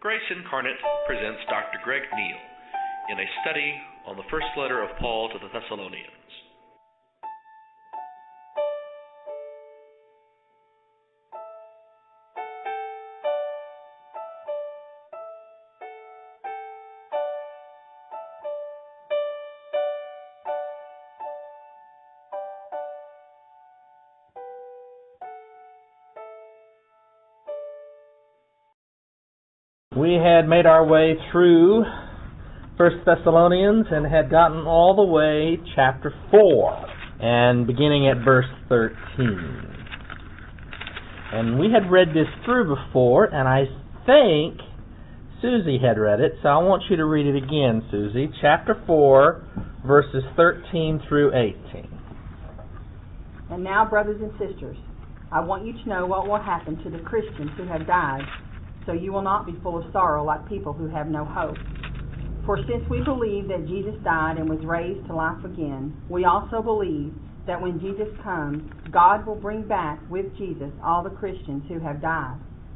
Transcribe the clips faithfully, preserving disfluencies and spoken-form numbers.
Grace Incarnate presents Doctor Greg Neal in a study on the first letter of Paul to the Thessalonians. We had made our way through First Thessalonians and had gotten all the way chapter four and beginning at verse thirteen. And we had read this through before, and I think Susie had read it, so I want you to read it again, Susie. Chapter four, verses thirteen through eighteen. And now, brothers and sisters, I want you to know what will happen to the Christians who have died, so you will not be full of sorrow like people who have no hope. For since we believe that Jesus died and was raised to life again, we also believe that when Jesus comes, God will bring back with Jesus all the Christians who have died.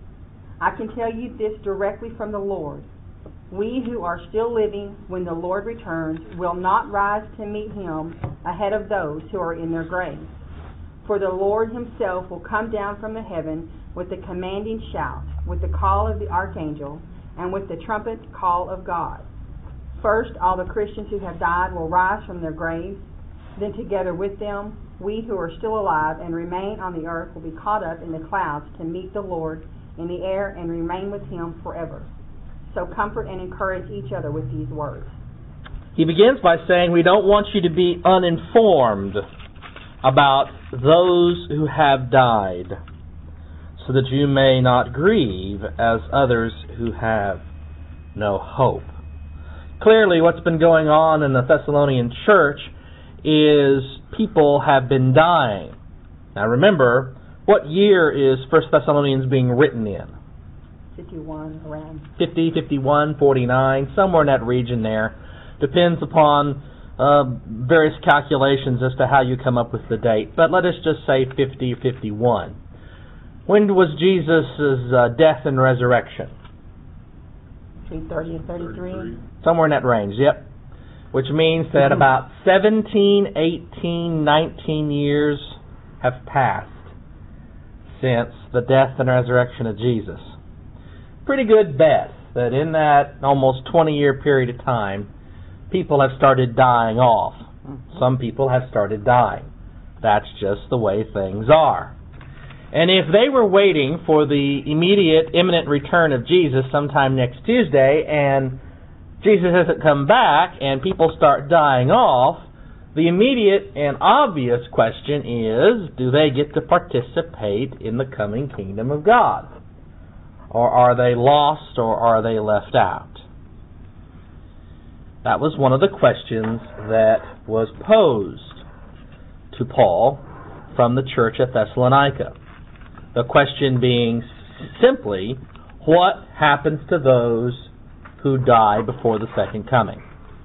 I can tell you this directly from the Lord. We who are still living when the Lord returns will not rise to meet him ahead of those who are in their graves. For the Lord himself will come down from the heaven with a commanding shout, with the call of the archangel, and with the trumpet call of God. First, all the Christians who have died will rise from their graves. Then together with them, we who are still alive and remain on the earth will be caught up in the clouds to meet the Lord in the air and remain with him forever. So comfort and encourage each other with these words. He begins by saying we don't want you to be uninformed about those who have died, so that you may not grieve as others who have no hope. Clearly, what's been going on in the Thessalonian church is people have been dying. Now remember, what year is First Thessalonians being written in? fifty-one, around. fifty, fifty-one, forty-nine, somewhere in that region there. Depends upon uh, various calculations as to how you come up with the date. But let us just say fifty, fifty-one. When was Jesus' uh, death and resurrection? Between thirty and thirty-three. Somewhere in that range, yep. Which means that about seventeen, eighteen, nineteen years have passed since the death and resurrection of Jesus. Pretty good bet that in that almost twenty-year period of time, people have started dying off. Some people have started dying. That's just the way things are. And if they were waiting for the immediate, imminent return of Jesus sometime next Tuesday, and Jesus hasn't come back, and people start dying off, the immediate and obvious question is, do they get to participate in the coming kingdom of God? Or are they lost, or are they left out? That was one of the questions that was posed to Paul from the church at Thessalonica. The question being simply, what happens to those who die before the second coming?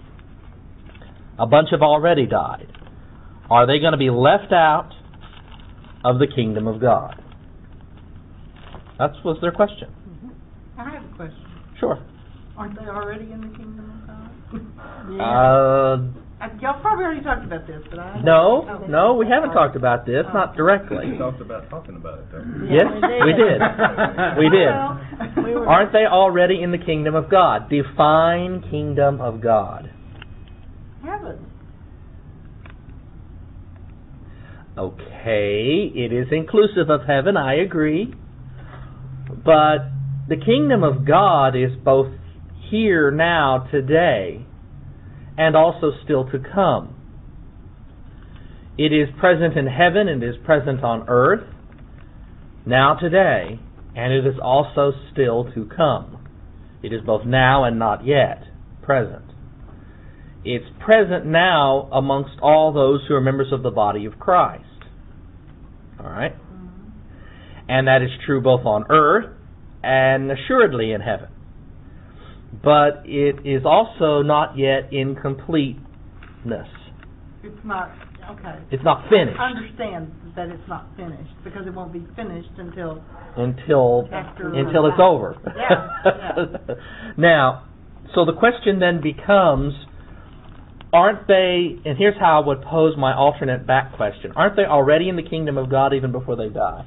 A bunch have already died. Are they going to be left out of the kingdom of God? That was their question. Mm-hmm. I have a question. Sure. Aren't they already in the kingdom of God? yeah. Uh... Y'all probably already talked about this, but I... No, oh, no, we haven't talked about this, oh. not directly. We talked about talking about it, though. Yes, we did. We did. Well, we were Aren't they already in the kingdom of God? Define kingdom of God. Heaven. Okay, it is inclusive of heaven, I agree. But the kingdom of God is both here, now, today, and also still to come. It is present in heaven, and it is present on earth, now today, and it is also still to come. It is both now and not yet present. It's present now amongst all those who are members of the body of Christ. All right? And that is true both on earth and assuredly in heaven. But it is also not yet in completeness. It's not Okay. It's not finished Understand that it's not finished, because it won't be finished until until after. until it's over. Yeah, yeah. Now, so the question then becomes, aren't they, and here's how I would pose my alternate back question, aren't they already in the kingdom of God even before they die?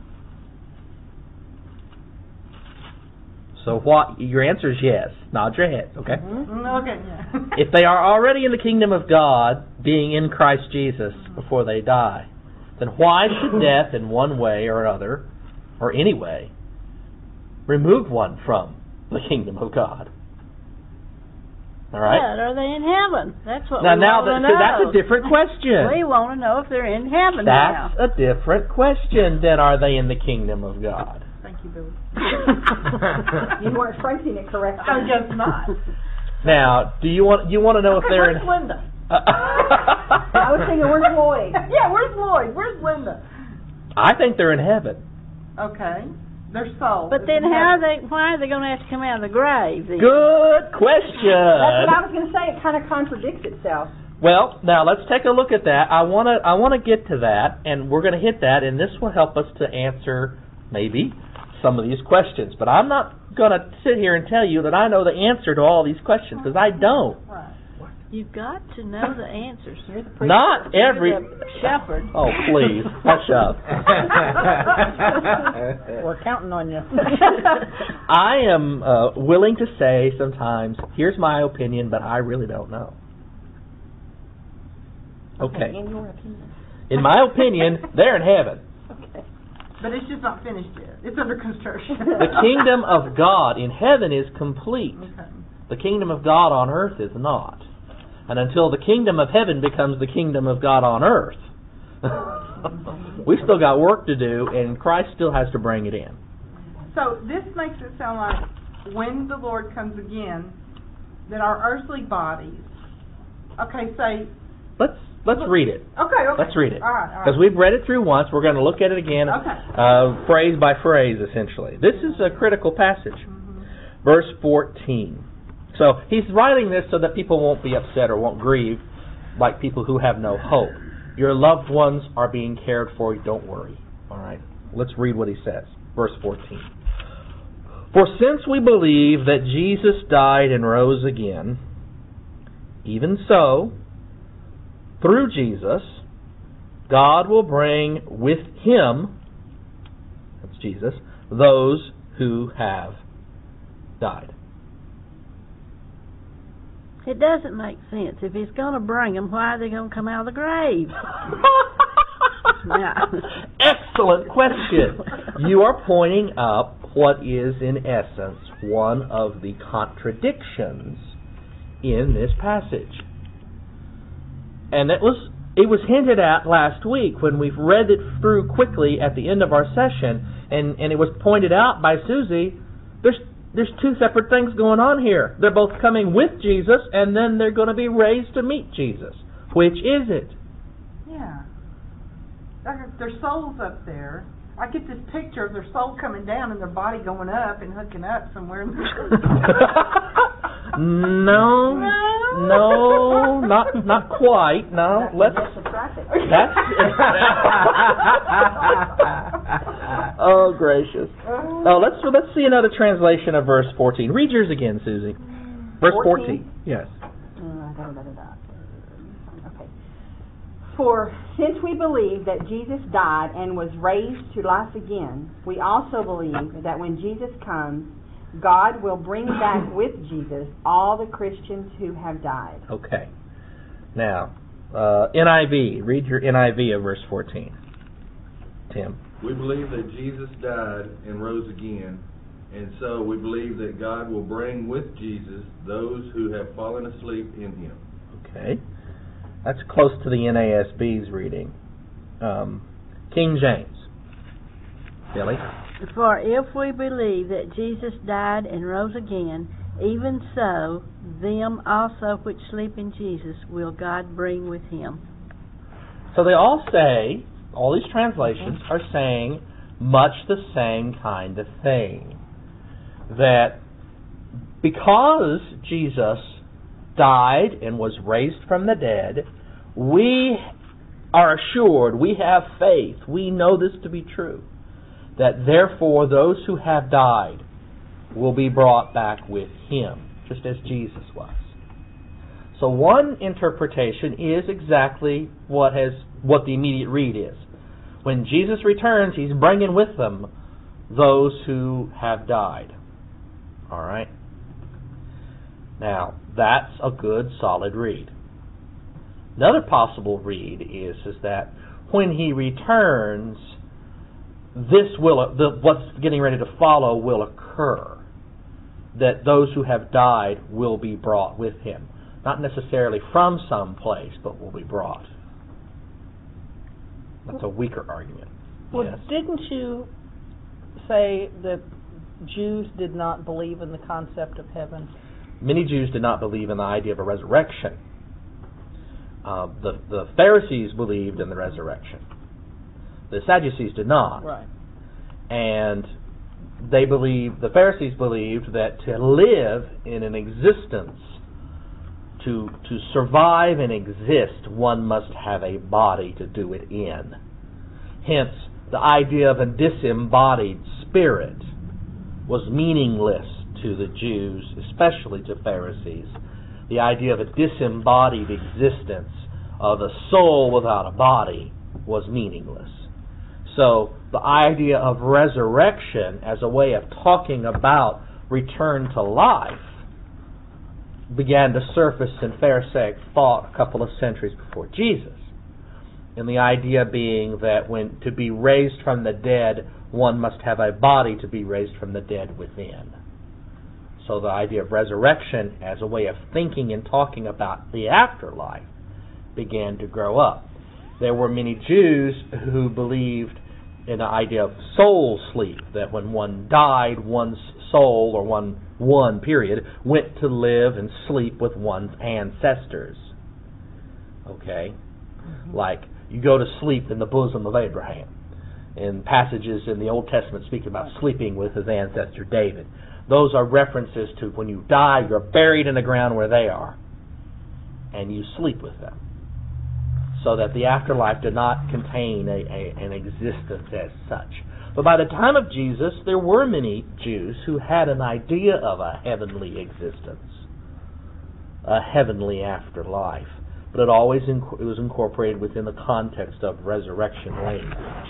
So what, your answer is yes. Nod your head, okay? Mm, okay, yeah. If they are already in the kingdom of God, being in Christ Jesus before they die, then why should death in one way or another, or any way, remove one from the kingdom of God? All right? Yeah, are they in heaven? That's what Now, we now want that, to know. that's a different question. We want to know if they're in heaven That's now. a different question than are they in the kingdom of God? Thank you, Billy. You weren't phrasing it correctly. I'm just not. Now, do you want you want to know if Okay, they're where's in? Linda? I was thinking, where's Lloyd? Yeah, where's Lloyd? Where's Linda? I think they're in heaven. Okay. Their soul. But is then in how are heaven. they, why are they going to have to come out of the grave then? Good question. That's what I was going to say. It kind of contradicts itself. Well, now let's take a look at that. I want to I want to get to that, and we're going to hit that, and this will help us to answer maybe some of these questions. But I'm not going to sit here and tell you that I know the answer to all these questions, because I don't. Right. You've got to know the answers. You're the preacher. Not every. You're the shepherd. Oh, please, hush up. We're counting on you. I am uh, willing to say sometimes, here's my opinion, but I really don't know. Okay. In your opinion. In my opinion, they're in heaven. Okay. But it's just not finished yet. It's under construction. The kingdom of God in heaven is complete. Okay. The kingdom of God on earth is not. And until the kingdom of heaven becomes the kingdom of God on earth, we've still got work to do, and Christ still has to bring it in. So this makes it sound like when the Lord comes again, that our earthly bodies, okay, say, Let's let's read it. okay, okay. Let's read it. All right, all Because right. we've read it through once. We're going to look at it again, Okay. uh, phrase by phrase, essentially. This is a critical passage. Mm-hmm. Verse fourteen. So he's writing this so that people won't be upset or won't grieve like people who have no hope. Your loved ones are being cared for. Don't worry. All right. Let's read what he says. Verse fourteen. For since we believe that Jesus died and rose again, even so, through Jesus, God will bring with him, that's Jesus, those who have died. It doesn't make sense. If he's going to bring them, why are they going to come out of the grave? Yeah. Excellent question. You are pointing up what is, in essence, one of the contradictions in this passage. And it was it was hinted at last week when we've read it through quickly at the end of our session, and, and it was pointed out by Susie, there's there's two separate things going on here. They're both coming with Jesus, and then they're going to be raised to meet Jesus. Which is it? Yeah. Like their soul's up there. I get this picture of their soul coming down and their body going up and hooking up somewhere in the No, no, not not quite. No, let's. That's. Oh gracious! Oh, let's let's see another translation of verse fourteen. Read yours again, Susie. Verse fourteen. Yes. Okay. For since we believe that Jesus died and was raised to life again, we also believe that when Jesus comes, God will bring back with Jesus all the Christians who have died. Okay. Now, uh, N I V. Read your N I V of verse fourteen. Tim. We believe that Jesus died and rose again, and so we believe that God will bring with Jesus those who have fallen asleep in him. Okay. That's close to the N A S B's reading. Um, King James. Billy? For if we believe that Jesus died and rose again, even so, them also which sleep in Jesus will God bring with him. So they all say, all these translations are saying much the same kind of thing. That because Jesus died and was raised from the dead, we are assured, we have faith, we know this to be true, that therefore those who have died will be brought back with Him, just as Jesus was. So one interpretation is exactly what has what the immediate read is. When Jesus returns, He's bringing with them those who have died. All right? Now, that's a good, solid read. Another possible read is, is that when He returns, this will the, what's getting ready to follow will occur. That those who have died will be brought with Him. Not necessarily from some place, but will be brought. That's a weaker argument. Well, yes. Didn't you say that Jews did not believe in the concept of heaven? Many Jews did not believe in the idea of a resurrection. Uh, the, the Pharisees believed in the resurrection. The Sadducees did not. Right. And they believed, the Pharisees believed that to live in an existence, to to survive and exist, one must have a body to do it in. Hence, the idea of a disembodied spirit was meaningless to the Jews, especially to Pharisees. The idea of a disembodied existence, of a soul without a body, was meaningless. So, the idea of resurrection as a way of talking about return to life began to surface in Pharisaic thought a couple of centuries before Jesus. And the idea being that when to be raised from the dead, one must have a body to be raised from the dead within. So the idea of resurrection as a way of thinking and talking about the afterlife began to grow up. There were many Jews who believed in the idea of soul sleep, that when one died, one's soul, or one, one period, went to live and sleep with one's ancestors. Okay? Mm-hmm. Like, you go to sleep in the bosom of Abraham. And passages in the Old Testament speak about sleeping with his ancestor David. Those are references to when you die, you're buried in the ground where they are, and you sleep with them. So that the afterlife did not contain a, a, an existence as such. But by the time of Jesus, there were many Jews who had an idea of a heavenly existence, a heavenly afterlife. But it always inc- it was incorporated within the context of resurrection language.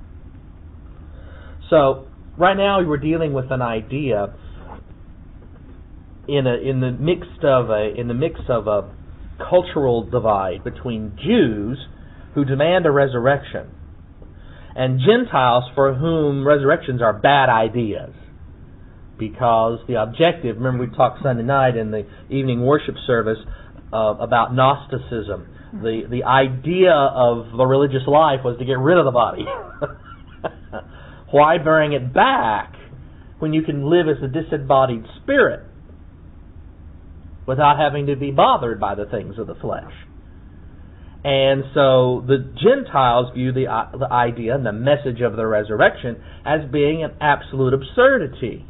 So, right now we're dealing with an idea in a in the midst of a in the mix of a cultural divide between Jews who demand a resurrection and Gentiles for whom resurrections are bad ideas. Because the objective, remember we talked Sunday night in the evening worship service uh, about Gnosticism. The, the idea of the religious life was to get rid of the body. Why bring it back when you can live as a disembodied spirit without having to be bothered by the things of the flesh? And so the Gentiles view the, uh, the idea and the message of the resurrection as being an absolute absurdity.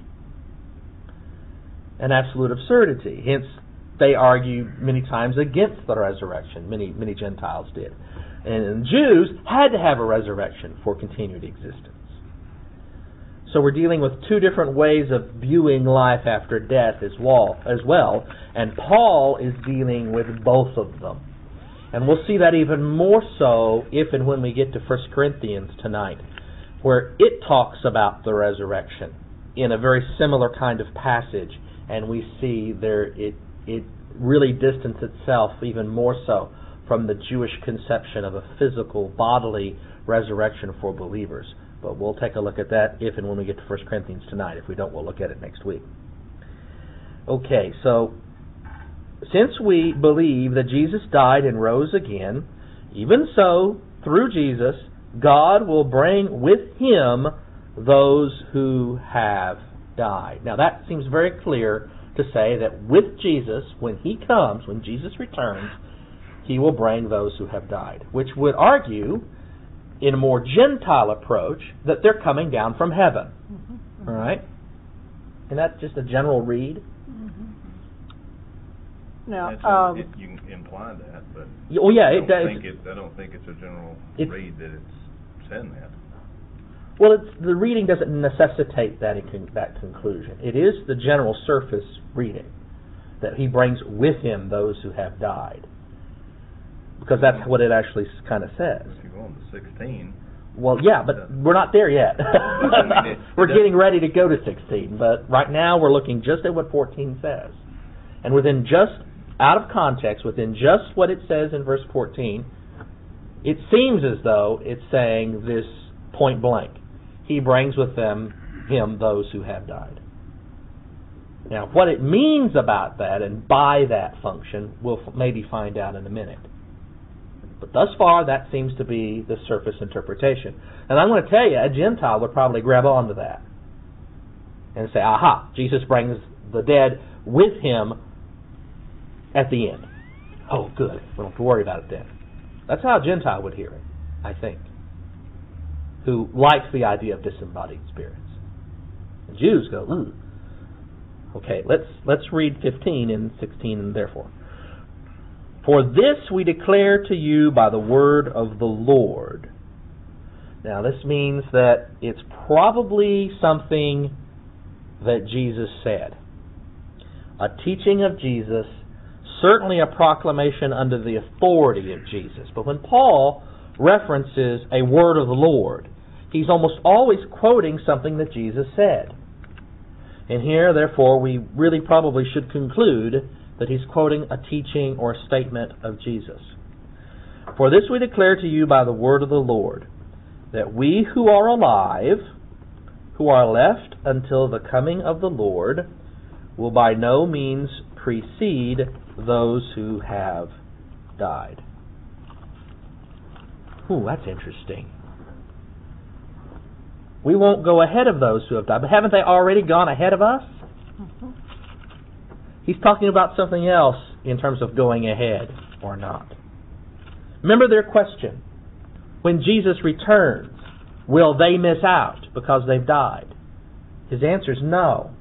An absolute absurdity. Hence, they argue many times against the resurrection. Many, many Gentiles did. And Jews had to have a resurrection for continued existence. So we're dealing with two different ways of viewing life after death as well, as well, and Paul is dealing with both of them. And we'll see that even more so if and when we get to First Corinthians tonight, where it talks about the resurrection in a very similar kind of passage, and we see there it it really distances itself even more so from the Jewish conception of a physical, bodily resurrection for believers. But we'll take a look at that if and when we get to First Corinthians tonight. If we don't, we'll look at it next week. Okay, so since we believe that Jesus died and rose again, even so, through Jesus, God will bring with Him those who have died. Now that seems very clear to say that with Jesus, when He comes, when Jesus returns, He will bring those who have died, which would argue, in a more Gentile approach, that they're coming down from heaven. Mm-hmm. All right? And that's just a general read? Mm-hmm. Now, That's um, a, it, you can imply that, but Oh yeah, I it don't does. think it, I don't think it's a general It- read that it's saying that. Well, it's, the reading doesn't necessitate that, in con- that conclusion. It is the general surface reading that he brings with him those who have died, because that's what it actually kind of says. If you go on to sixteen, Well, yeah, but we're not there yet. I mean, it- we're it getting ready to go to sixteen, but right now we're looking just at what fourteen says. And within just, out of context, within just what it says in verse fourteen, it seems as though it's saying this point blank. He brings with them him those who have died. Now, what it means about that and by that function, we'll f- maybe find out in a minute. But thus far, that seems to be the surface interpretation. And I'm going to tell you, a Gentile would probably grab onto that and say, aha, Jesus brings the dead with him at the end. Oh, good. We don't have to worry about it then. That's how a Gentile would hear it, I think, who likes the idea of disembodied spirits. The Jews go, ooh. Okay, let's let's read fifteen and sixteen and therefore. For this we declare to you by the word of the Lord. Now this means that it's probably something that Jesus said. A teaching of Jesus, certainly a proclamation under the authority of Jesus. But when Paul references a word of the Lord, he's almost always quoting something that Jesus said. And here, therefore, we really probably should conclude that he's quoting a teaching or a statement of Jesus. For this we declare to you by the word of the Lord, that we who are alive, who are left until the coming of the Lord, will by no means precede those who have died. Ooh, that's interesting. We won't go ahead of those who have died, but haven't they already gone ahead of us? Mm-hmm. He's talking about something else in terms of going ahead or not. Remember their question. When Jesus returns, will they miss out because they've died? His answer is no.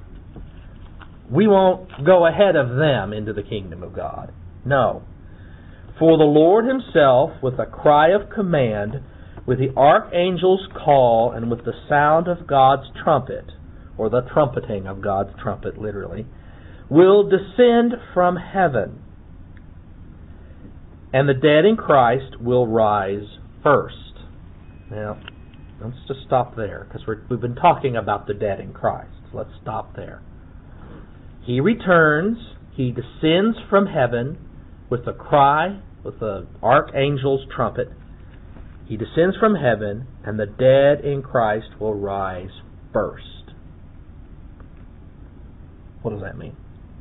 We won't go ahead of them into the kingdom of God. No. For the Lord himself, with a cry of command, with the archangel's call, and with the sound of God's trumpet, or the trumpeting of God's trumpet, literally, will descend from heaven. And the dead in Christ will rise first. Now, let's just stop there, because we've been talking about the dead in Christ. Let's stop there. He returns, he descends from heaven with a cry, with the archangel's trumpet. He descends from heaven, and the dead in Christ will rise first. What does that mean?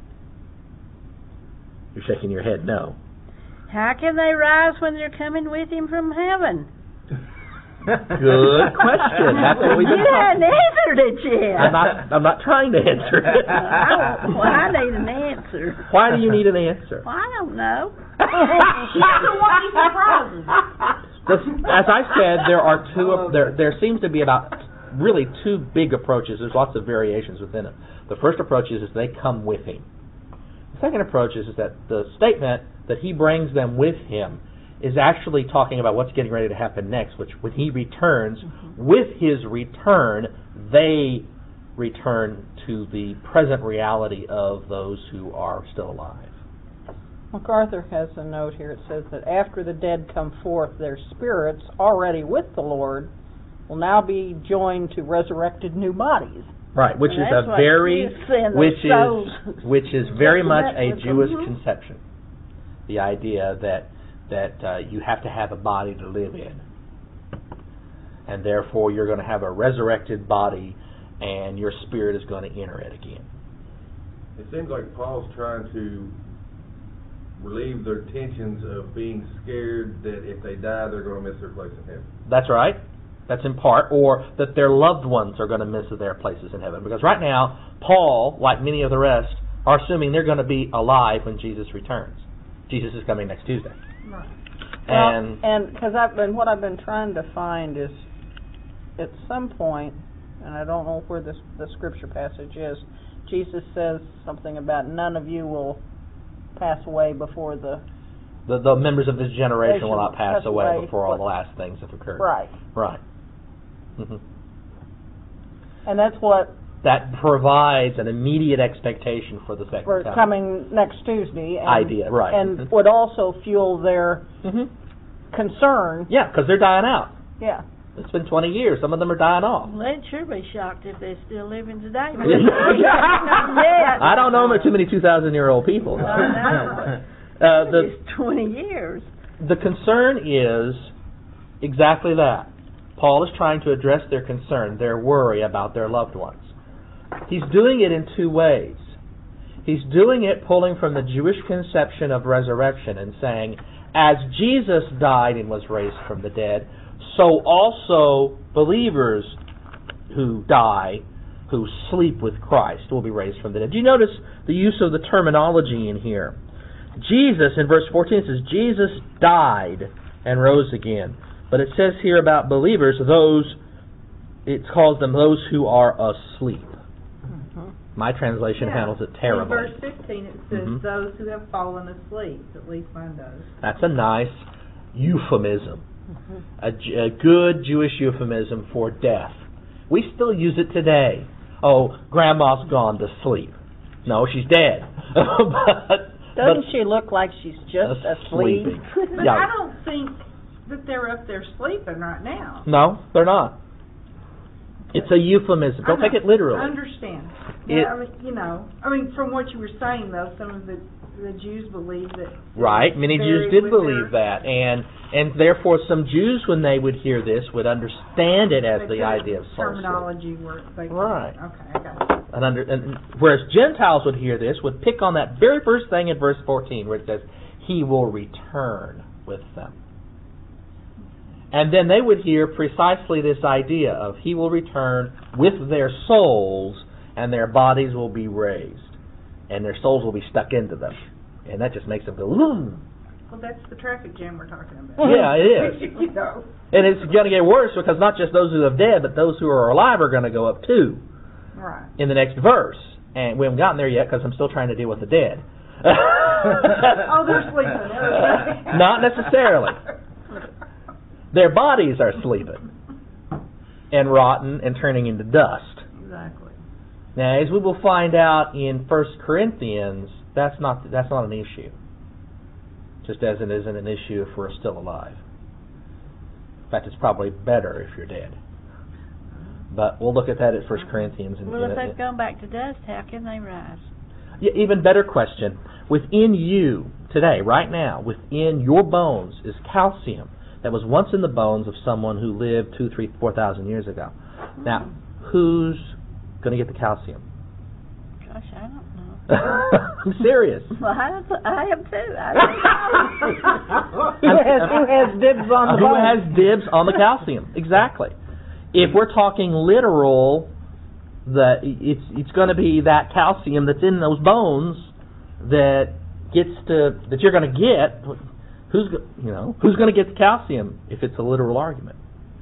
You're shaking your head no. How can they rise when they're coming with him from heaven? Good question. That's what we've been You talking hadn't answered it yet. I'm not, I'm not trying to answer it. I, well, I need an answer. Why do you need an answer? Well, I don't know. She doesn't want any surprises. The- As I said, there are two. There, there seems to be about really two big approaches. There's lots of variations within it. The first approach is, is they come with him. The second approach is, is that the statement that he brings them with him is actually talking about what's getting ready to happen next, which when he returns, mm-hmm. with his return, they return to the present reality of those who are still alive. MacArthur has a note here. It says that after the dead come forth, their spirits, already with the Lord, will now be joined to resurrected new bodies. Right, which And is that's a what very, he's saying, which their souls. is, which is very much a With them. Jewish Mhm. conception. The idea that that uh, you have to have a body to live in, and therefore you're going to have a resurrected body, and your spirit is going to enter it again. It seems like Paul's trying to relieve their tensions of being scared that if they die, they're going to miss their place in heaven. That's right. That's in part, or that their loved ones are going to miss their places in heaven. Because right now, Paul, like many of the rest, are assuming they're going to be alive when Jesus returns. Jesus is coming next Tuesday. Right. And well, and because I've been what I've been trying to find is at some point, and I don't know where this the scripture passage is. Jesus says something about none of you will pass away before the The, the members of this generation will not pass Pass away away. before all the last things have occurred. right, Right. hmm and that's what That provides an immediate expectation for the second for coming. coming next Tuesday. And, Idea, right. And Mhm. would also fuel their hmm concern. Yeah, because they're dying out. Yeah. It's been twenty years. Some of them are dying off. Well, they'd sure be shocked if they're still living today. Yeah. I don't know them too many two thousand year old people. I know. Uh, the It's twenty years. the concern is exactly that. Paul is trying to address their concern, their worry about their loved ones. He's doing it in two ways. He's doing it pulling from the Jewish conception of resurrection and saying, as Jesus died and was raised from the dead, so also believers who die, who sleep with Christ, will be raised from the dead. Do you notice the use of the terminology in here? Jesus, in verse fourteen, says, Jesus died and rose again. But it says here about believers, those, it calls them those who are asleep. Mhm. My translation Yeah. handles it terribly. In verse fifteen, it says, Mhm. those who have fallen asleep, at least mine does. That's a nice euphemism. A, J- a good Jewish euphemism for death. We still use it today. Oh, Grandma's gone to sleep. No, she's dead. but, Doesn't but she look like she's just asleep? sleeping. But Yeah. I don't think that they're up there sleeping right now. No, they're not. It's a euphemism. Don't I take know. it literally. I understand. It- Yeah, I mean, you know, I mean, from what you were saying, though, some of the, the Jews believe that... Right, many Jews buried did with believe their- that, and and therefore some Jews, when they would hear this, would understand it as they the put idea of soul sleep. terminology where they... Right. Okay, I got it. And under, and whereas Gentiles would hear this, would pick on that very first thing in verse fourteen, where it says, "He will return with them." And then they would hear precisely this idea of He will return with their souls, and their bodies will be raised, and their souls will be stuck into them, and that just makes them go, "Ooh." Well, that's the traffic jam we're talking about. Yeah, it is. You know. And it's going to get worse because not just those who have dead, but those who are alive are going to go up too Right. in the next verse. And we haven't gotten there yet because I'm still trying to deal with the dead. Oh, they're sleeping. They're- Not necessarily. Their bodies are sleeping and rotten and turning into dust. Exactly. Now, as we will find out in First Corinthians, that's not that's not an issue. Just as it isn't an issue if we're still alive. In fact, it's probably better if you're dead. But we'll look at that at First Corinthians. And, Well, if and- they've gone back to dust, how can they rise? Yeah, even better question. Within you, today, right now, within your bones is calcium that was once in the bones of someone who lived two, three, four thousand years ago. Now, who's going to get the calcium? Gosh, I don't know. I'm serious. Well, I, I am too. I don't know. Who has, who has dibs on the Who bone? has dibs on the calcium? Exactly. If we're talking literal, the it's it's going to be that calcium that's in those bones that gets to that you're going to get. Who's go- you know who's going to get the calcium if it's a literal argument?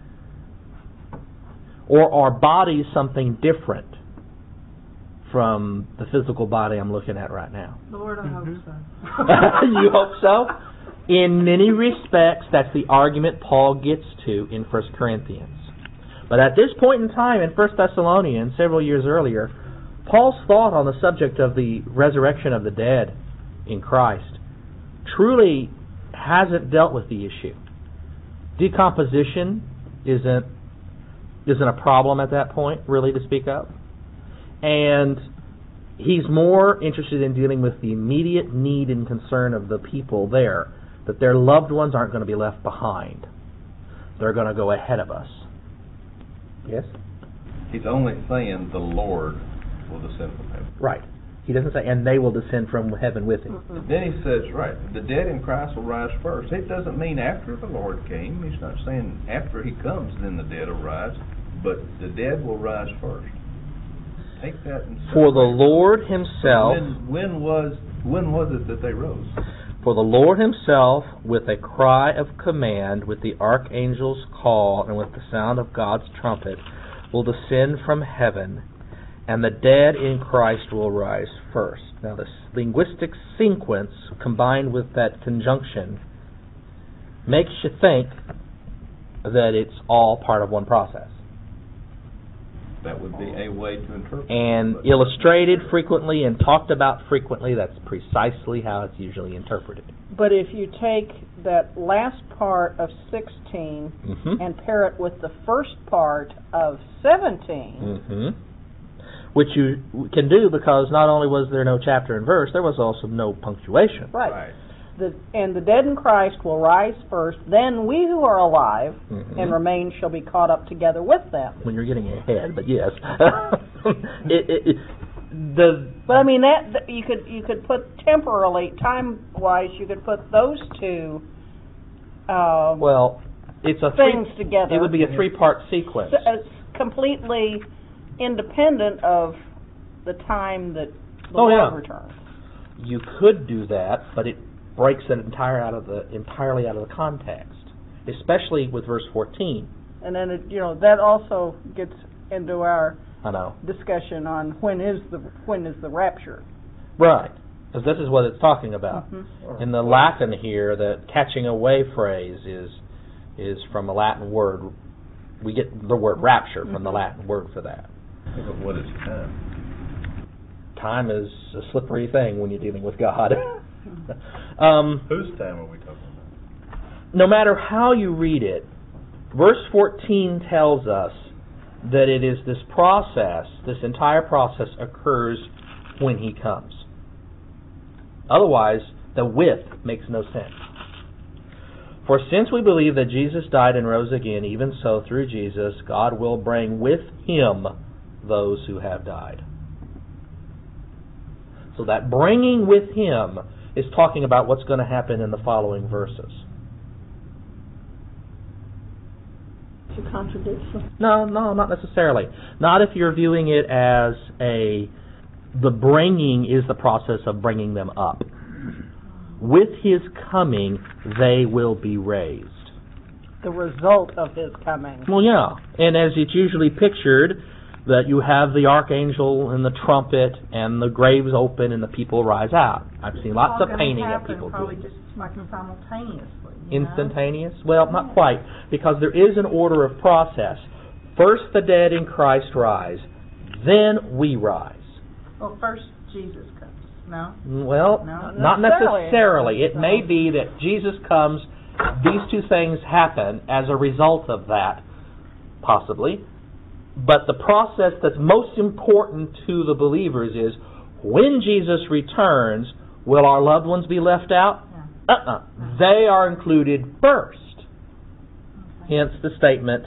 Or are bodies something different from the physical body I'm looking at right now? Lord, I hope so. You hope so? In many respects, that's the argument Paul gets to in First Corinthians. But at this point in time, in First Thessalonians, several years earlier, Paul's thought on the subject of the resurrection of the dead in Christ truly hasn't dealt with the issue. Decomposition isn't isn't a problem at that point, really, to speak of. And he's more interested in dealing with the immediate need and concern of the people there, that their loved ones aren't going to be left behind. They're going to go ahead of us. Yes? He's only saying the Lord will descend from heaven. Right. He doesn't say, and they will descend from heaven with him. Then he says, right, the dead in Christ will rise first. It doesn't mean after the Lord came. He's not saying after he comes, then the dead will rise. But the dead will rise first. Take that and For the separate. Lord himself, When, when was when was it that they rose? for the Lord himself, with a cry of command, with the archangel's call, and with the sound of God's trumpet, will descend from heaven, and the dead in Christ will rise first. Now, this linguistic sequence combined with that conjunction makes you think that it's all part of one process. That would be a way to interpret And it. illustrated frequently and talked about frequently, that's precisely how it's usually interpreted. But if you take that last part of sixteen Mm-hmm. and pair it with the first part of seventeen, Mm-hmm. Which you can do because not only was there no chapter and verse, there was also no punctuation. right, Right. the, and the dead in Christ will rise first, then we who are alive Mhm. and remain shall be caught up together with them. When you're getting ahead, but yes. it, it, it, the But I mean that, that you could you could put temporally, time wise, you could put those two um, well, it's a things three, together. it would be a three-part sequence. s- as completely independent of the time that the Oh, Lord yeah. returns. You could do that, but it breaks it entire out of the entirely out of the context, especially with verse fourteen. And then it, you know that also gets into our I know, discussion on when is the when is the rapture. right? Because this is what it's talking about. Mhm. In the Latin here, the catching away phrase is is from a Latin word. We get the word rapture from the Latin word for that. But what is time? Time is a slippery thing when you're dealing with God. um, Whose time are we talking about? no matter how you read it, verse fourteen tells us that it is this process, this entire process occurs when He comes. Otherwise, the width makes no sense. For since we believe that Jesus died and rose again, even so through Jesus, God will bring with Him those who have died. So that bringing with Him is talking about what's going to happen in the following verses. It's a contradiction. No, no, not necessarily. Not if you're viewing it as a, the bringing is the process of bringing them up. With His coming, they will be raised. The result of His coming. Well, yeah. And as it's usually pictured, that you have the archangel and the trumpet and the graves open and the people rise out. I've seen lots All of gonna painting of happen people probably doing it. just like simultaneously. You know? Instantaneous? Well, not quite, because there is an order of process. First the dead in Christ rise, then we rise. Well, first Jesus comes. No. Well, No? not necessarily. necessarily. It may be that Jesus comes, these two things happen as a result of that, possibly. But the process that's most important to the believers is, when Jesus returns, will our loved ones be left out? Yeah. Uh-uh. They are included first. Okay. Hence the statement,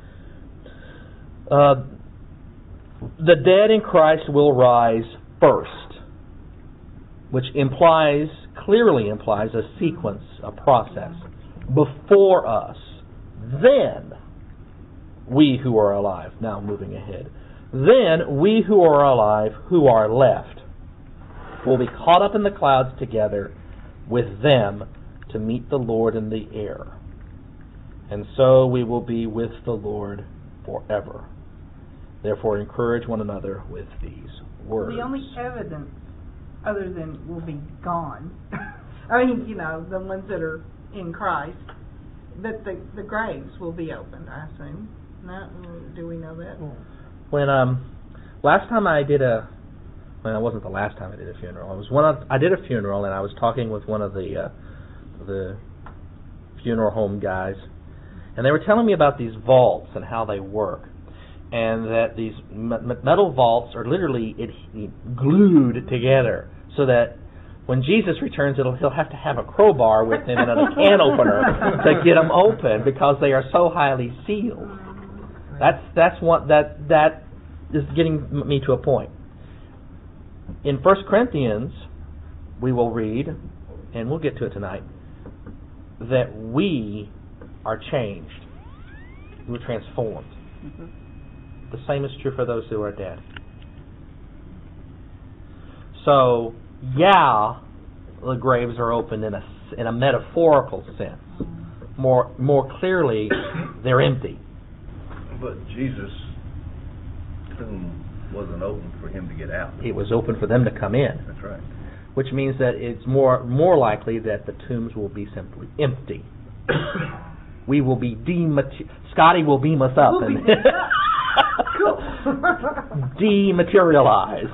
uh, the dead in Christ will rise first, which implies, clearly implies a sequence, a process. Before us, then we who are alive, now moving ahead, then we who are alive, who are left, will be caught up in the clouds together with them to meet the Lord in the air. And so we will be with the Lord forever. Therefore encourage one another with these words. The only evidence other than we'll be gone, I mean, you know, the ones that are in Christ, that the, the graves will be opened, I assume. No, do we know that? When um, last time I did a, well, it wasn't the last time I did a funeral. It was one of, I did a funeral and I was talking with one of the uh, the funeral home guys, and they were telling me about these vaults and how they work, and that these m- metal vaults are literally it, glued together so that when Jesus returns, it'll, he'll have to have a crowbar with him and a can opener to get them open because they are so highly sealed. That's that's what that that is getting me to a point. In First Corinthians, we will read, and we'll get to it tonight, that we are changed. We're transformed. Mm-hmm. The same is true for those who are dead. So, yeah, the graves are opened in a in a metaphorical sense. More more clearly, they're empty. But Jesus' tomb wasn't open for him to get out. It was open for them to come in. That's right. Which means that it's more more likely that the tombs will be simply empty. We will be demater- Scotty will beam us up We'll and beam us up. Cool. dematerialized.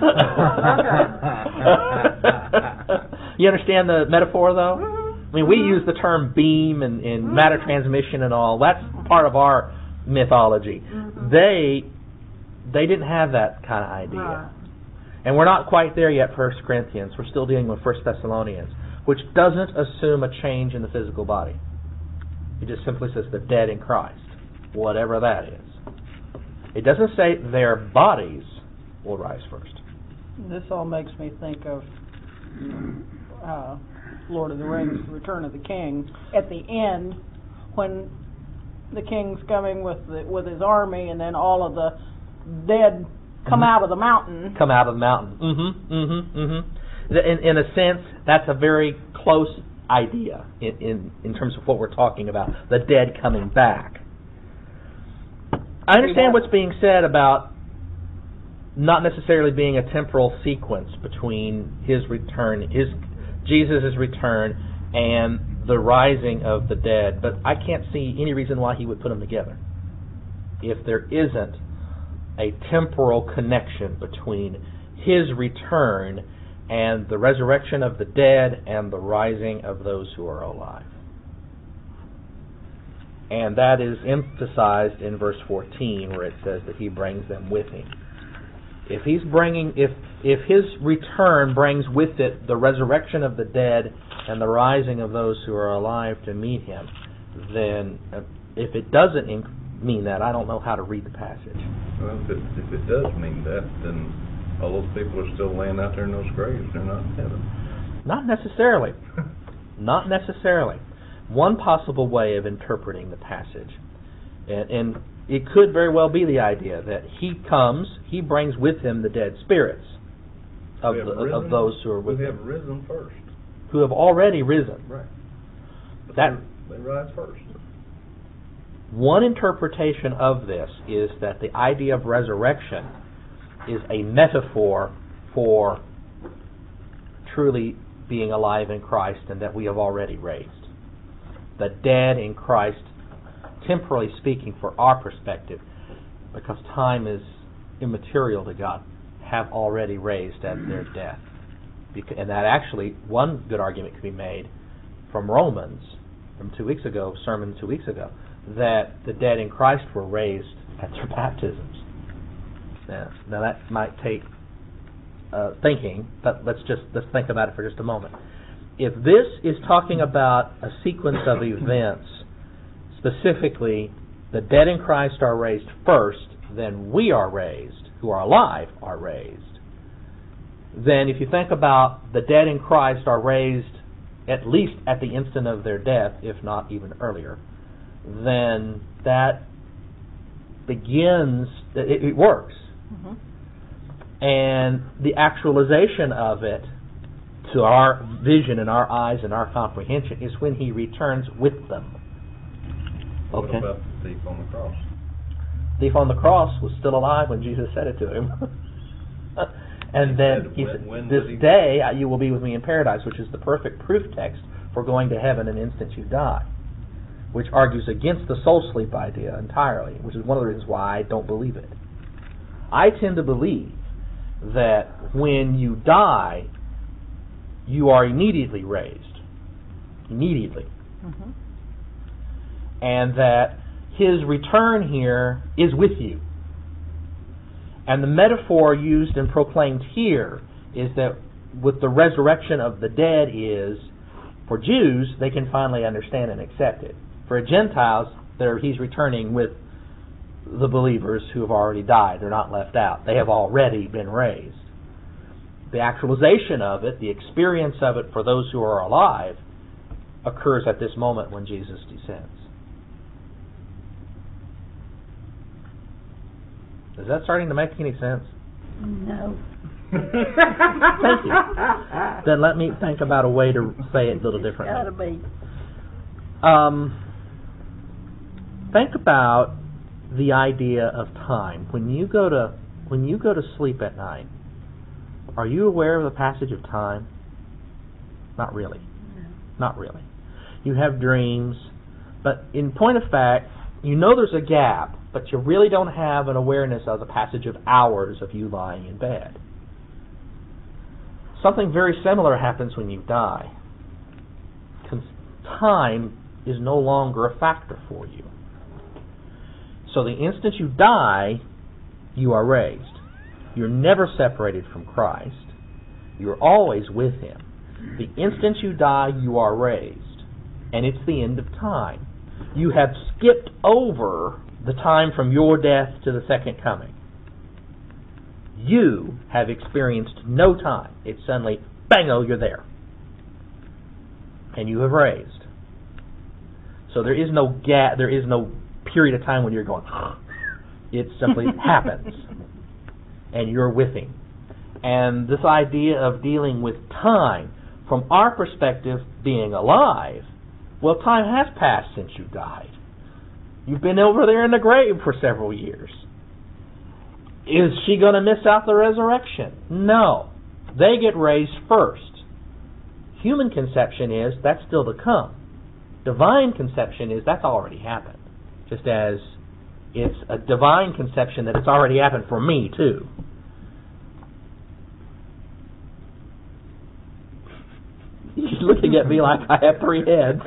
You understand the metaphor, though? I mean, we use the term beam and, and matter transmission and all. That's part of our mythology. Mm-hmm. They they didn't have that kind of idea. Right. And we're not quite there yet, First Corinthians. We're still dealing with First Thessalonians, which doesn't assume a change in the physical body. It just simply says the dead in Christ, whatever that is. It doesn't say their bodies will rise first. This all makes me think of uh, Lord of the Rings, Return of the King. At the end, when the king's coming with the, with his army, and then all of the dead come out of the mountain. Come out of the mountain. Mm-hmm, mm-hmm, mm-hmm. In, in a sense, that's a very close idea in, in, in terms of what we're talking about, the dead coming back. I understand what's being said about not necessarily being a temporal sequence between his return, his Jesus' return, and the rising of the dead, but I can't see any reason why he would put them together if there isn't a temporal connection between his return and the resurrection of the dead and the rising of those who are alive. And that is emphasized in verse fourteen, where it says that he brings them with him. If he's bringing, if if his return brings with it the resurrection of the dead and the rising of those who are alive to meet him, then uh, if it doesn't inc- mean that, I don't know how to read the passage. Well, if it, if it does mean that, then all those people are still laying out there in those graves. They're not in heaven. Not necessarily. Not necessarily. One possible way of interpreting the passage, and, and it could very well be the idea that he comes, he brings with him the dead spirits of, the, risen, of those who are with we him. have risen first. Who have already risen. Right. But That, they rise first. one interpretation of this is that the idea of resurrection is a metaphor for truly being alive in Christ and that we have already raised. The dead in Christ, temporally speaking, for our perspective, because time is immaterial to God, have already raised at their death. And that actually, one good argument could be made from Romans, from two weeks ago, sermon two weeks ago, that the dead in Christ were raised at their baptisms. Now, now that might take uh, thinking, but let's just let's think about it for just a moment. If this is talking about a sequence of events, specifically the dead in Christ are raised first, then we are raised, who are alive are raised. Then if you think about the dead in Christ are raised at least at the instant of their death, if not even earlier, then that begins, it, it works. Mm-hmm. And the actualization of it to our vision and our eyes and our comprehension is when he returns with them. What Okay. about the thief on the cross? The thief on the cross was still alive when Jesus said it to him. And He then said, he when- said, when this would he- day uh, you will be with me in paradise, which is the perfect proof text for going to heaven an instant you die, which argues against the soul sleep idea entirely, which is one of the reasons why I don't believe it. I tend to believe that when you die, you are immediately raised. Immediately. Mm-hmm. And that his return here is with you. And the metaphor used and proclaimed here is that with the resurrection of the dead is, for Jews, they can finally understand and accept it. For Gentiles, he's returning with the believers who have already died. They're not left out. They have already been raised. The actualization of it, the experience of it for those who are alive, occurs at this moment when Jesus descends. Is that starting to make any sense? No. Thank you. Then let me think about a way to say it a little It's gotta differently. be. Um, think about the idea of time. When you go to when you go to sleep at night, are you aware of the passage of time? Not really. Not really. You have dreams, but in point of fact, you know there's a gap, but you really don't have an awareness of the passage of hours of you lying in bed. Something very similar happens when you die. Time is no longer a factor for you. So the instant you die, you are raised. You're never separated from Christ. You're always with Him. The instant you die, you are raised. And it's the end of time. You have skipped over the time from your death to the second coming. You have experienced no time. It's suddenly, bang-o, you're there. And you have raised. So there is no gap, there is no period of time when you're going, it simply happens. And you're with Him. And this idea of dealing with time, from our perspective, being alive, well, time has passed since you died. You've been over there in the grave for several years. Is she going to miss out the resurrection? No. They get raised first. Human conception is, that's still to come. Divine conception is, that's already happened. Just as it's a divine conception that it's already happened for me, too. He's looking at me like I have three heads.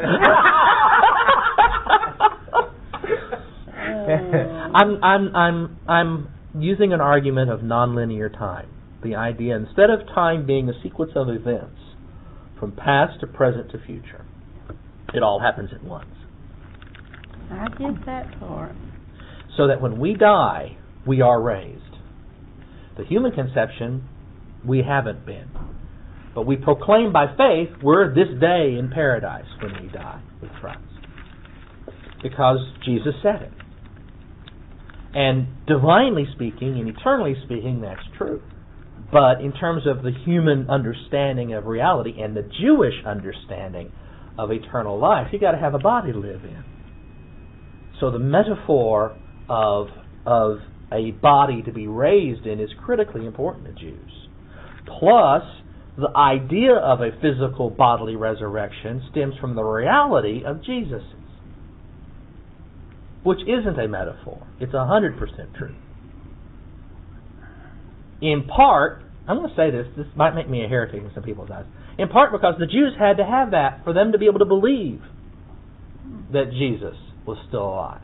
I'm, I'm, I'm, I'm using an argument of nonlinear time. The idea, instead of time being a sequence of events, from past to present to future, it all happens at once. I get that part. So that when we die, we are raised. The human conception, we haven't been. But we proclaim by faith, we're this day in paradise when we die with Christ. Because Jesus said it. And divinely speaking and eternally speaking, that's true. But in terms of the human understanding of reality and the Jewish understanding of eternal life, you've got to have a body to live in. So the metaphor of, of a body to be raised in is critically important to Jews. Plus, the idea of a physical bodily resurrection stems from the reality of Jesus', which isn't a metaphor. It's one hundred percent true. In part, I'm going to say this, this might make me a heretic in some people's eyes, in part because the Jews had to have that for them to be able to believe that Jesus was still alive.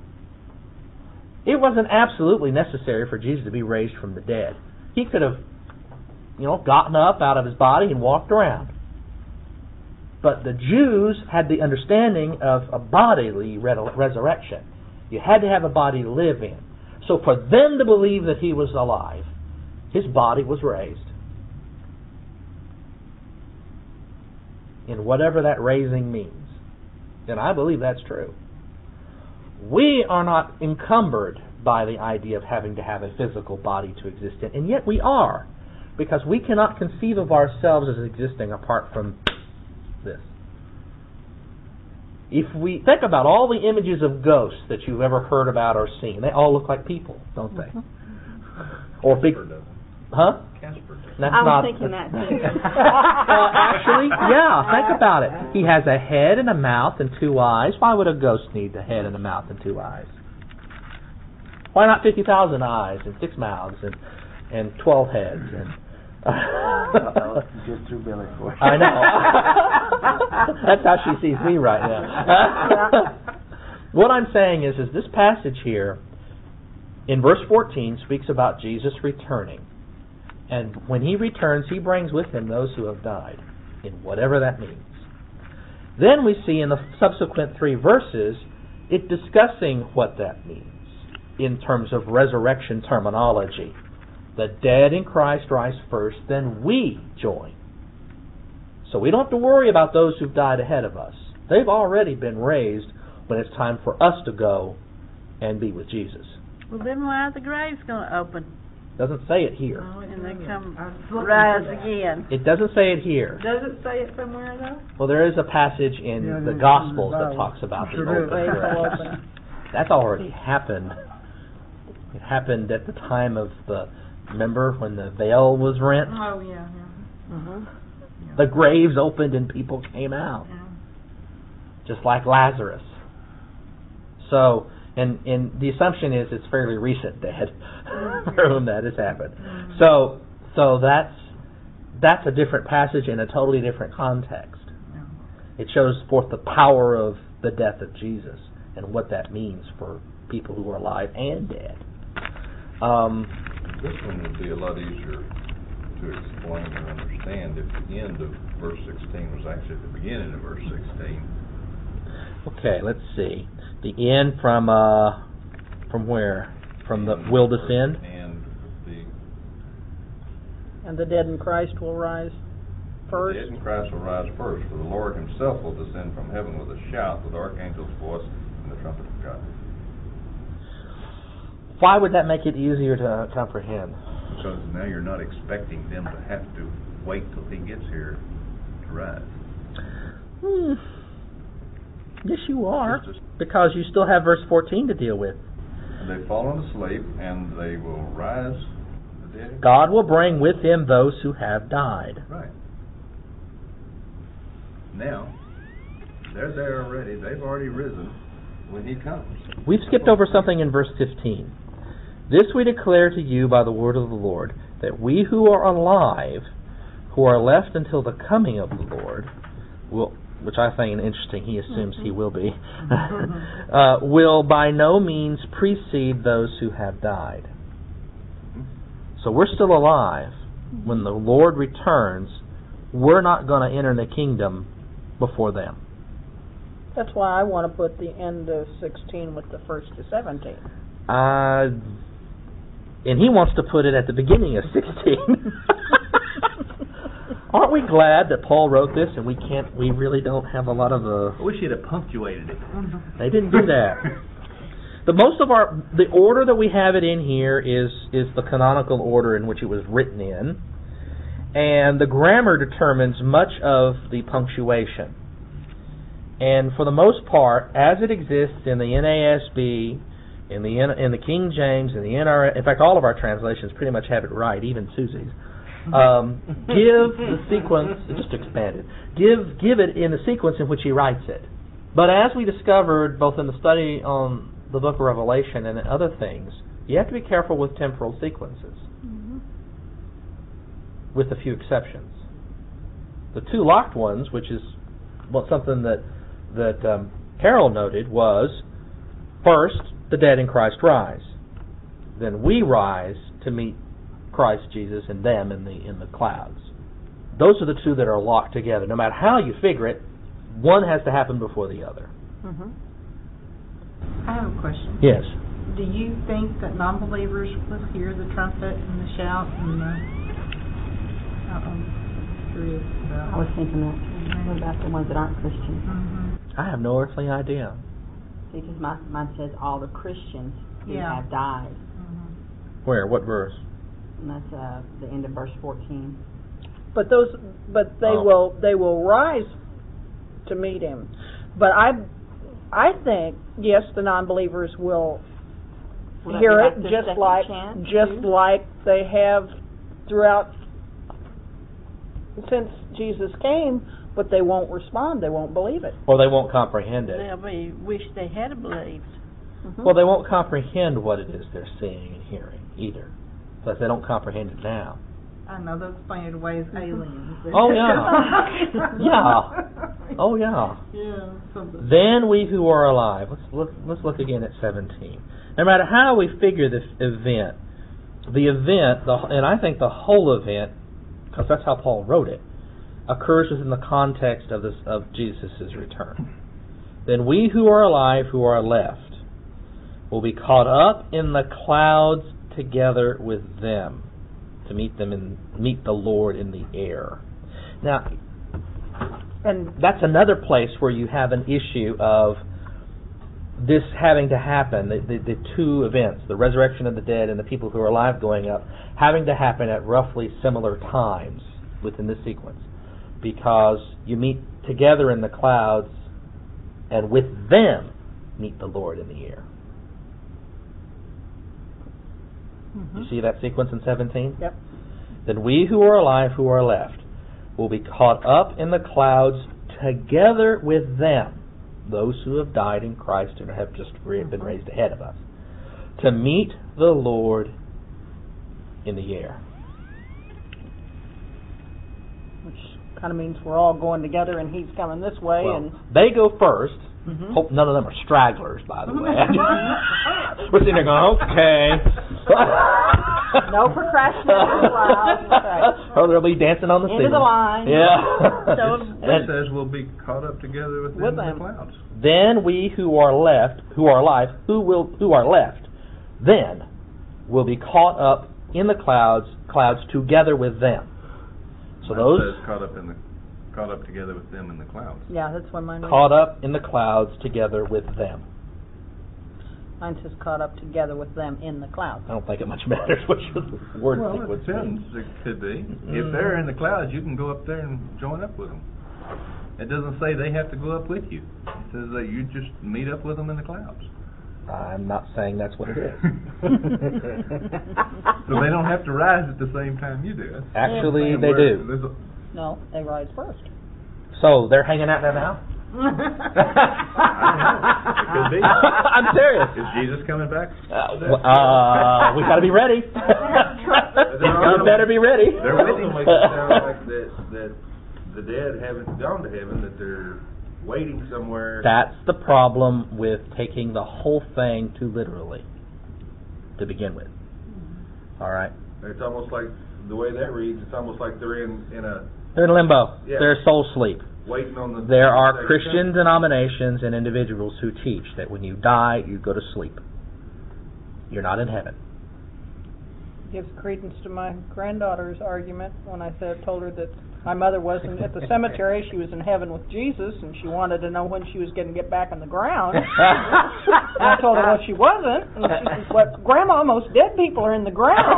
It wasn't absolutely necessary for Jesus to be raised from the dead. He could have, you know, gotten up out of his body and walked around. But the Jews had the understanding of a bodily resurrection. You had to have a body to live in. So for them to believe that he was alive, his body was raised. In whatever that raising means. And I believe that's true. We are not encumbered by the idea of having to have a physical body to exist in, and yet we are. Because we cannot conceive of ourselves as existing apart from this. If we think about all the images of ghosts that you've ever heard about or seen, they all look like people, don't they? Mm-hmm. Or big, huh? Casper. That's I was not, thinking that too. uh, actually, yeah, think about it. He has a head and a mouth and two eyes. Why would a ghost need a head and a mouth and two eyes? Why not fifty thousand eyes and six mouths and, and twelve heads and just threw Billy for I know. That's how she sees me right now. What I'm saying is, is this passage here in verse fourteen speaks about Jesus returning. And when he returns, he brings with him those who have died, in whatever that means. Then we see in the subsequent three verses it discussing what that means in terms of resurrection terminology. The dead in Christ rise first, then we join. So we don't have to worry about those who've died ahead of us. They've already been raised when it's time for us to go and be with Jesus. Well, then why are the graves going to open? Doesn't say it here. Oh, and they come rise again. It doesn't say it here. Does it say it somewhere though? Well, there is a passage in Yeah, the in the Gospels Bible. that talks about the Sure open do. graves. That's already happened It happened at the time of the, remember when the veil was rent? Oh, yeah, yeah. Mhm. yeah. The graves opened and people came out. Yeah. Just like Lazarus. So, and, and the assumption is it's fairly recent dead for whom that has happened. Mhm. So, so that's that's a different passage in a totally different context. Yeah. It shows forth the power of the death of Jesus and what that means for people who are alive and dead. Um, This one would be a lot easier to explain and understand if the end of verse sixteen was actually the beginning of verse sixteen. okay, let's see. The end from uh, from where? From the will descend. And the And the dead in Christ will rise first. The dead in Christ will rise first, for the Lord himself will descend from heaven with a shout, with the archangel's voice, and the trumpet of God. Why would that make it easier to comprehend? Because now you're not expecting them to have to wait till he gets here to rise. Hmm. Yes, you are. Just- just- Because you still have verse fourteen to deal with. And they've fallen asleep, and they will rise, the dead. God will bring with him those who have died. Right. Now, they're there already. They've already risen when he comes. We've skipped over something in verse fifteen. This we declare to you by the word of the Lord, that we who are alive, who are left until the coming of the Lord, will, which I find interesting, he assumes he will be, uh, will by no means precede those who have died. So we're still alive. When the Lord returns, we're not going to enter the kingdom before them. That's why I want to put the end of sixteen with the first to seventeen. Uh, and he wants to put it at the beginning of sixteen. Aren't we glad that Paul wrote this and we can't, we really don't have a lot of uh I wish he'd have punctuated it. They didn't do that. The most of our, the order that we have it in here is is the canonical order in which it was written in, and the grammar determines much of the punctuation. And for the most part, as it exists in the N A S B, in the N, in the King James, in the N R S, in fact, all of our translations pretty much have it right, even Susie's. Um, give the sequence, just expanded. Give give it in the sequence in which he writes it. But as we discovered, both in the study on the Book of Revelation and in other things, you have to be careful with temporal sequences, Mhm. with a few exceptions. The two locked ones, which is well, something that that um, Carol noted, was first the dead in Christ rise, then we rise to meet Christ Jesus and them in the in the clouds. Those are the two that are locked together. No matter how you figure it, one has to happen before the other. Mhm. I have a question. Yes. Do you think that non-believers will hear the trumpet and the shout and the... I'm curious about... I was thinking that too. What about the ones that aren't Christians? Mm-hmm. I have no earthly idea. See, because my, mine says all the Christians who Yeah. have died. Mm-hmm. Where? What verse? And that's uh, the end of verse fourteen. But those, but they Oh. will, they will rise to meet him. But I, I think yes, the non-believers will Will that hear be it like their just second like, chance, just too? like they have throughout since Jesus came. But they won't respond. They won't believe it. Or they won't comprehend it. They'll be wish they had believed. Mhm. Well, they won't comprehend what it is they're seeing and hearing either. But they don't comprehend it now. I know, they'll explain it away as aliens. Oh, yeah. Yeah. Oh, yeah. Yeah, something. Then we who are alive. Let's look. Let's look again at seventeen. No matter how we figure this event, the event, the, and I think the whole event, because that's how Paul wrote it, occurs within the context of this of Jesus' return. Then we who are alive, who are left, will be caught up in the clouds together with them to meet them and meet the Lord in the air. Now, and that's another place where you have an issue of this having to happen, the, the, the two events, the resurrection of the dead and the people who are alive going up, having to happen at roughly similar times within this sequence. Because you meet together in the clouds and with them meet the Lord in the air. Mhm. You see that sequence in seventeen? Yep. Then we who are alive, who are left, will be caught up in the clouds together with them, those who have died in Christ and have just re- been raised ahead of us, to meet the Lord in the air. Which kind of means we're all going together, and he's coming this way, Well, and they go first. Mhm. Hope none of them are stragglers, by the way. We're sitting there going, okay. No procrastinating allowed. Or they'll be dancing on the Into ceiling. the line. Yeah. So- It And says we'll be caught up together with them With in the them. clouds. then we who are left, who are alive, who will, who are left, then will be caught up in the clouds, clouds together with them. So Mine those says caught up in the, caught up together with them in the clouds. yeah, that's what mine. caught up in the clouds together with them. Mine says caught up together with them in the clouds. I don't think it much matters which word Well, it sequence depends. means. It could be. Mm. If they're in the clouds, you can go up there and join up with them. It doesn't say they have to go up with you. It says that you just meet up with them in the clouds. I'm not saying that's what it is. So they don't have to rise at the same time you do. That's- Actually, And they where- do. there's a- No, they rise first. So they're hanging out there now? Could be. I'm serious. Is Jesus coming back? Uh, w- uh, we got to be ready. You better be ready. They're with him. Make it sound like that, that the dead haven't gone to heaven, that they're waiting somewhere. That's the problem with taking the whole thing too literally to begin with. All right? It's almost like, the way that reads, it's almost like they're in, in a, They're in limbo. Yeah. They're soul sleep. waiting on the... There are second Christian coming. denominations and individuals who teach that when you die, you go to sleep. You're not in heaven. Gives credence to my granddaughter's argument when I said told her that my mother wasn't at the cemetery, she was in heaven with Jesus, and she wanted to know when she was going to get back in the ground. And I told her, well, she wasn't. And she says, well, Grandma, most dead people are in the ground.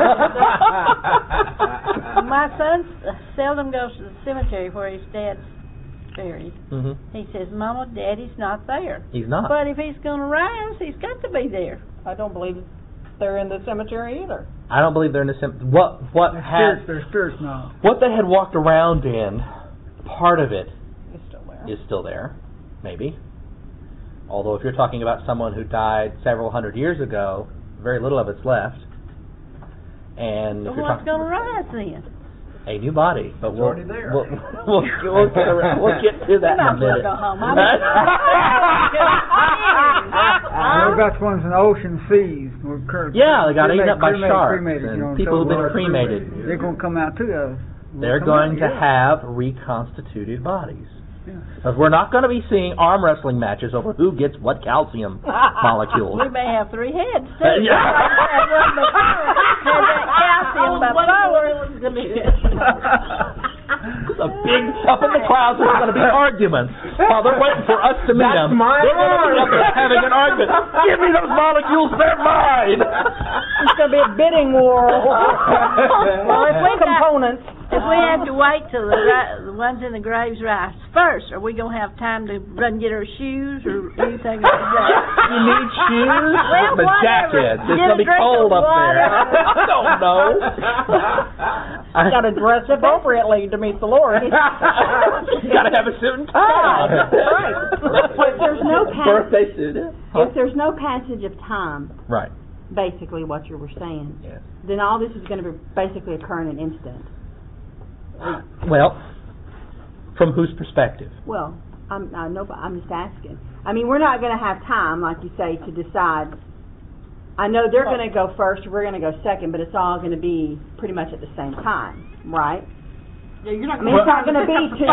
My son seldom goes to the cemetery where his dad's buried. Mm-hmm. He says, Mama, Daddy's not there. He's not. But if he's going to rise, he's got to be there. I don't believe they're in the cemetery either. I don't believe they're in the sim- what what had Their spirits now. what they had walked around in. Part of it It's still there. is still there, maybe. Although if you're talking about someone who died several hundred years ago, very little of it's left. And So if you're what's talking going to rise then? a new body, but It's we'll, already there. We'll, we'll, we'll, get around, we'll get to that in a You might as well minute. go home. What about the ones in the ocean seas? who are cur- Yeah, they got eaten up by cremated- sharks cremated, and you know, people who've been so- cremated. They're going to come out too. Uh, They're come going out, to yeah. have reconstituted bodies. Yeah. Because we're not going to be seeing arm wrestling matches over who gets what calcium molecules. We may have three heads, too. Uh, yeah. Had one before, had that calcium before. It's a big, up in the clouds, there's going to be arguments. While they're waiting for us to meet That's them, my they're going to be up there arm. having an argument. Give me those molecules, they're mine. It's going to be a bidding war. Well, if we got- components. If we have to wait till the, ri- the ones in the graves rise first, are we going to have time to run and get our shoes or anything like that? You need shoes? Well, But whatever. jackets. It's Get going to a be drink cold of up there. water. I don't know. You got to dress appropriately to meet the Lord. You got to have a suit and tie. Right. If there's no pa- Birthday suit. If there's no passage of time, Right. basically what you were saying, Yes. then all this is going to be basically occur in an instant. Well, from whose perspective? Well, I'm I know, but I'm just asking. I mean, we're not going to have time, like you say, to decide. I know they're going to go first, we're going to go second, but it's all going to be pretty much at the same time, right? Yeah, you're not I mean, it's not going to be two.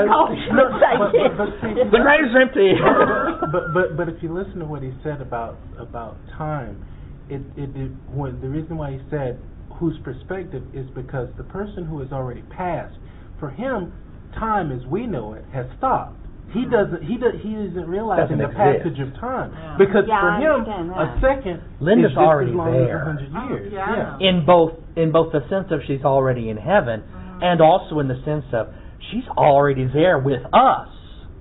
The grave's empty. but but but if you listen to what he said about about time, it it, it when the reason why he said whose perspective is because the person who has already passed, for him, time as we know it has stopped. He doesn't he does he isn't realizing Doesn't the exist. passage of time Yeah. because Yeah, for I him understand a that. second Linda's is just already as long there. as a hundred years. yeah, I know. in both in both the sense of she's already in heaven, and also in the sense of she's already there with us.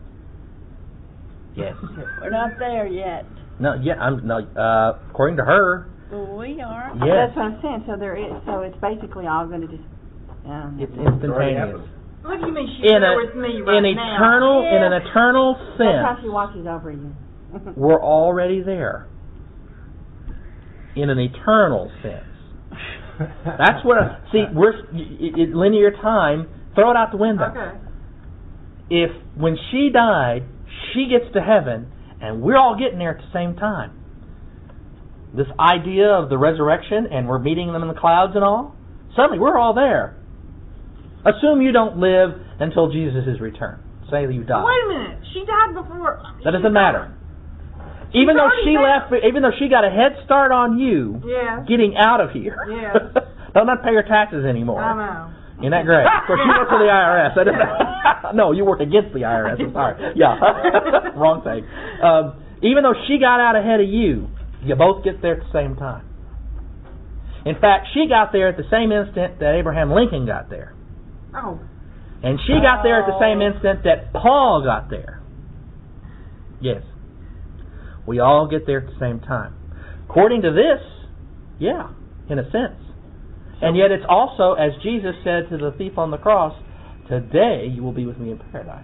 Yes. We're not there yet. No. Yeah. I'm no. Uh, according to her. Well, we are. Yes. That's what I'm saying. So there is. So it's basically all going to just. Um, It's It's already instantaneous. happened. What do you mean she's In there a, with me right in now? eternal, in an Yeah. eternal That's how sense, she watches over you. we're already there. In an eternal sense. That's where, see, we're, in linear time, throw it out the window. Okay. If, when she died, she gets to heaven, and we're all getting there at the same time. This idea of the resurrection, and we're meeting them in the clouds and all, suddenly we're all there. Assume you don't live until Jesus' return. Say that you die. Wait a minute. She died before. That doesn't matter. Even though already she there. left, even though she got a head start on you, Yeah. getting out of here. Yes. Don't not pay your taxes anymore. I know. Isn't that great? Of course, you work for the I R S. I didn't- no, you work against the I R S. I'm sorry. Yeah, wrong thing. Um, even though she got out ahead of you, you both get there at the same time. In fact, she got there at the same instant that Abraham Lincoln got there. Oh. And she got there at the same instant that Paul got there. Yes. We all get there at the same time. According to this, yeah, in a sense. And yet it's also, as Jesus said to the thief on the cross, today you will be with me in paradise.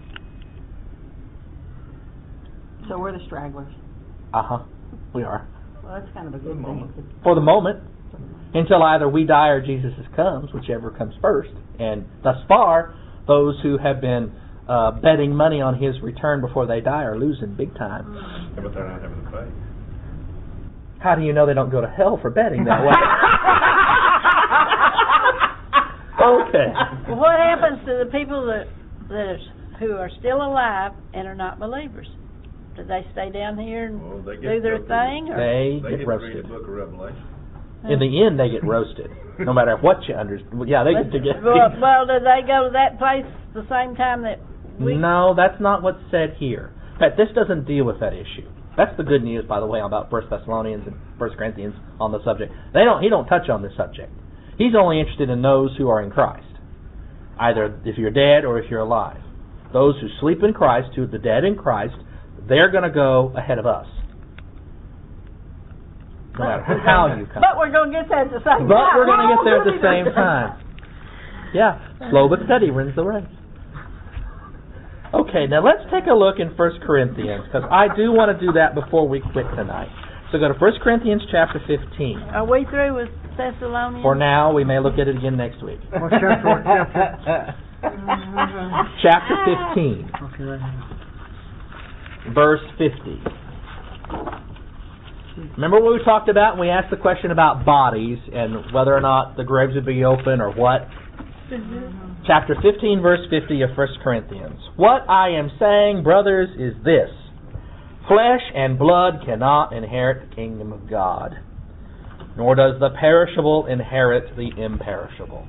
So we're the stragglers. Uh-huh. We are. Well, that's kind of a good thing. For the moment. Until either we die or Jesus comes, whichever comes first. And thus far, those who have been uh, betting money on his return before they die are losing big time. Yeah, but they're not having the faith. How do you know they don't go to hell for betting that way? Okay. Well, what happens to the people that that is, who are still alive and are not believers? Do they stay down here and Well, they get do their to go thing? Or? They They get get to read roasted. the book of Revelation. In the end, they get roasted. No matter what you understand. Yeah, they get to get... Well, well, do they go to that place the same time that we... No, that's not what's said here. In fact, this doesn't deal with that issue. That's the good news, by the way, about First Thessalonians and First Corinthians on the subject. They don't. He don't touch on this subject. He's only interested in those who are in Christ. Either if you're dead or if you're alive. Those who sleep in Christ, who are the dead in Christ, they're going to go ahead of us. No matter how you come. But we're going to get there at the same But time. we're going to get there at the same time. Yeah, slow but steady wins the race. Okay, now let's take a look in First Corinthians, because I do want to do that before we quit tonight. So go to First Corinthians chapter fifteen. Are we through with Thessalonians? For now, we may look at it again next week. What chapter? What chapter? Chapter fifteen, Okay, right here. verse fifty. Remember what we talked about? And we asked the question about bodies and whether or not the graves would be open or what? Mm-hmm. Chapter fifteen, verse fifty of First Corinthians. What I am saying, brothers, is this. Flesh and blood cannot inherit the kingdom of God, nor does the perishable inherit the imperishable.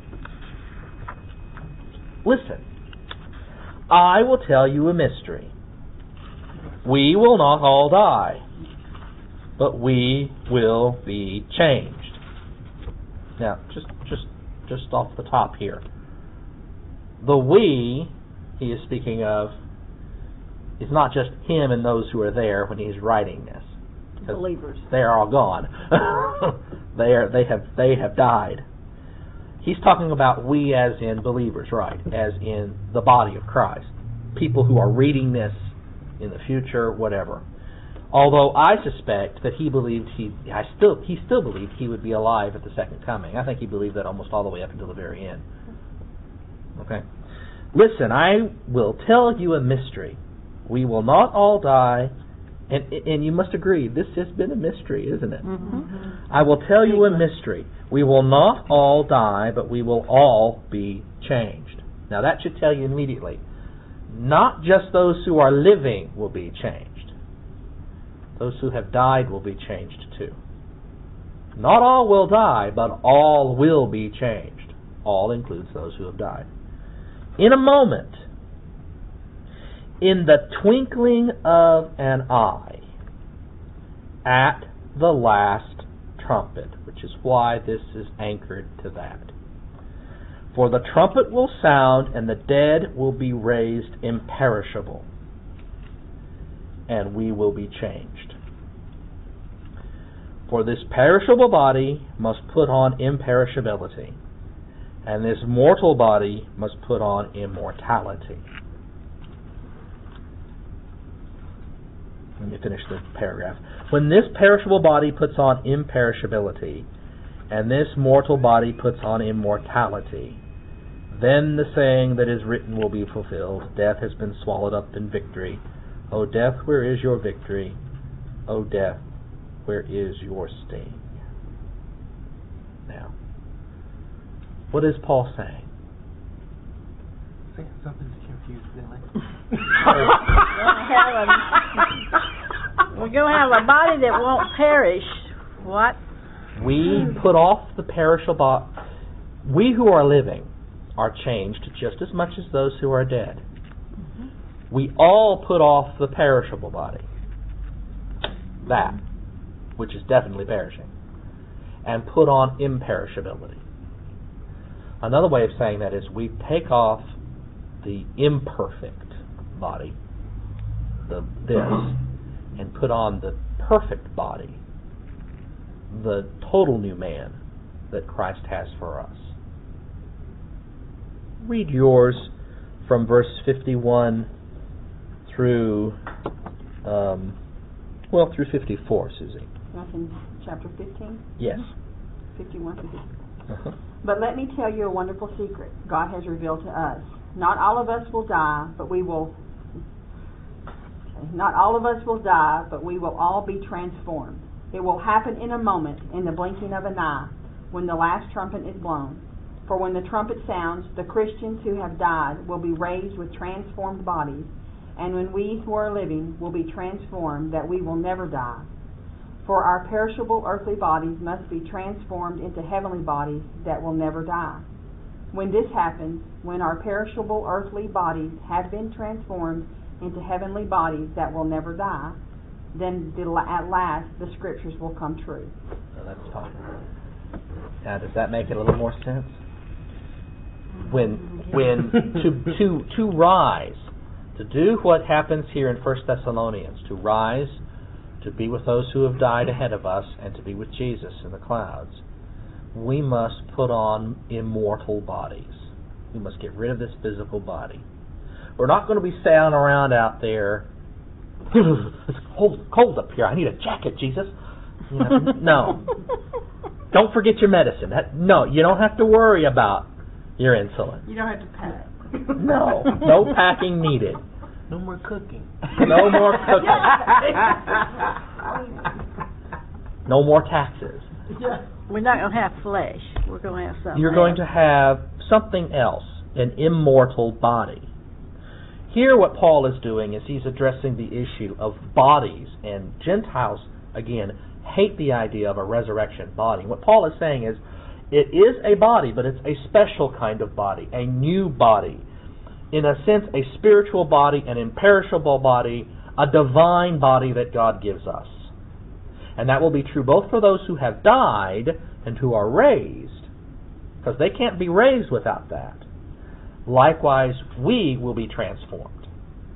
Listen, I will tell you a mystery. We will not all die, but we will be changed. Now, just just just off the top here. The we he is speaking of is not just him and those who are there when he's writing this. Believers. They are all gone. they are they have they have died. He's talking about we as in believers, right? As in the body of Christ. People who are reading this in the future, whatever. Although I suspect that he believed he I still he still believed he would be alive at the second coming. I think he believed that almost all the way up until the very end. Okay. Listen, I will tell you a mystery. We will not all die, and and you must agree, this has been a mystery, isn't it? Mm-hmm. I will tell you a mystery. We will not all die, but we will all be changed. Now that should tell you immediately. Not just those who are living will be changed. Those who have died will be changed too. Not all will die, but all will be changed. All includes those who have died. In a moment, in the twinkling of an eye, at the last trumpet, which is why this is anchored to that. For the trumpet will sound, and the dead will be raised imperishable, and we will be changed. For this perishable body must put on imperishability, and this mortal body must put on immortality. Let me finish the paragraph. When this perishable body puts on imperishability, and this mortal body puts on immortality, then the saying that is written will be fulfilled. Death has been swallowed up in victory. O death, where is your victory? O death, where is your sting? Now, what is Paul saying? Saying something to confuse Billy. We're going to have a body that won't perish. What? We put off the perishable body. We who are living are changed just as much as those who are dead. Mm-hmm. We all put off the perishable body, that which is definitely perishing, and put on imperishability. Another way of saying that is we take off the imperfect body, the this, and put on the perfect body, the total new man that Christ has for us. Read yours from verse fifty-one through, um, well, through fifty-four, Susie. That's in chapter fifteen? Yes. fifty-one through fifty-four. Uh-huh. But let me tell you a wonderful secret God has revealed to us. Not all of us will die, but we will... Okay. Not all of us will die, but we will all be transformed. It will happen in a moment, in the blinking of an eye, when the last trumpet is blown. For when the trumpet sounds, the Christians who have died will be raised with transformed bodies, and when we who are living will be transformed, that we will never die. For our perishable earthly bodies must be transformed into heavenly bodies that will never die. When this happens, when our perishable earthly bodies have been transformed into heavenly bodies that will never die, then the, at last the Scriptures will come true. Oh, that's fine. Now, does that make it a little more sense? When, when to to to rise, to do what happens here in First Thessalonians, to rise, to be with those who have died ahead of us, and to be with Jesus in the clouds, we must put on immortal bodies. We must get rid of this physical body. We're not going to be sailing around out there. It's cold, cold up here. I need a jacket, Jesus. You know, no. Don't forget your medicine. That, no, you don't have to worry about your insulin. You don't have to pack. No, no packing needed. No more cooking. No more cooking. No more taxes. We're not going to have flesh. We're going to have something You're else. going to have something else, an immortal body. Here what Paul is doing is he's addressing the issue of bodies, and Gentiles, again, hate the idea of a resurrection body. What Paul is saying is, it is a body, but it's a special kind of body, a new body. In a sense, a spiritual body, an imperishable body, a divine body that God gives us. And that will be true both for those who have died and who are raised, because they can't be raised without that. Likewise, we will be transformed.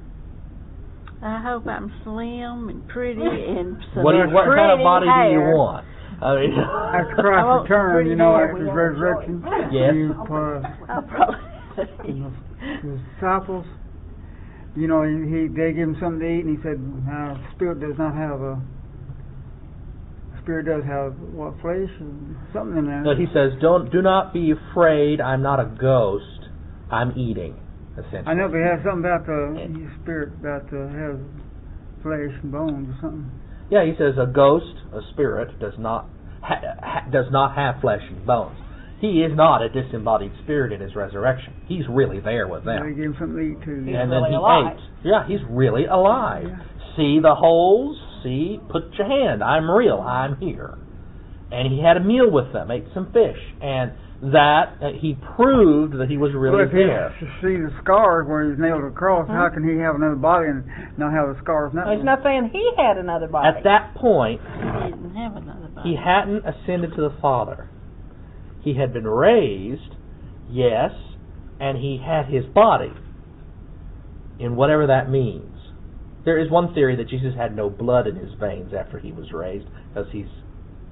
I hope I'm slim and pretty and some What, do you, what pretty kind of body hair. do you want? I mean, After Christ's return, you know, after his resurrection, Yes. you, uh, I'll probably the, the disciples, you know, he, he they gave him something to eat, and he said, "Now, spirit does not have a spirit does have what flesh and something in there." no, he says, "Don't, do not be afraid. I'm not a ghost. I'm eating." Essentially. I know, but he has something about the his spirit about to have flesh and bones or something. Yeah, he says a ghost, a spirit, does not ha- ha- does not have flesh and bones. He is not a disembodied spirit in his resurrection. He's really there with They them. gave him something to eat too. He's and really then he alive. ate. Yeah, he's really alive. Yeah. See the holes? See, put your hand. I'm real. I'm here. And he had a meal with them, ate some fish, and that uh, he proved that he was really Well, if he there. has to see the scars where he's nailed to the cross, how can he have another body and not have the scars? Not He's not saying he had another body. At that point, He didn't have another body. he hadn't ascended to the Father. He had been raised, yes, and he had his body, in whatever that means. There is one theory that Jesus had no blood in his veins after he was raised, because he's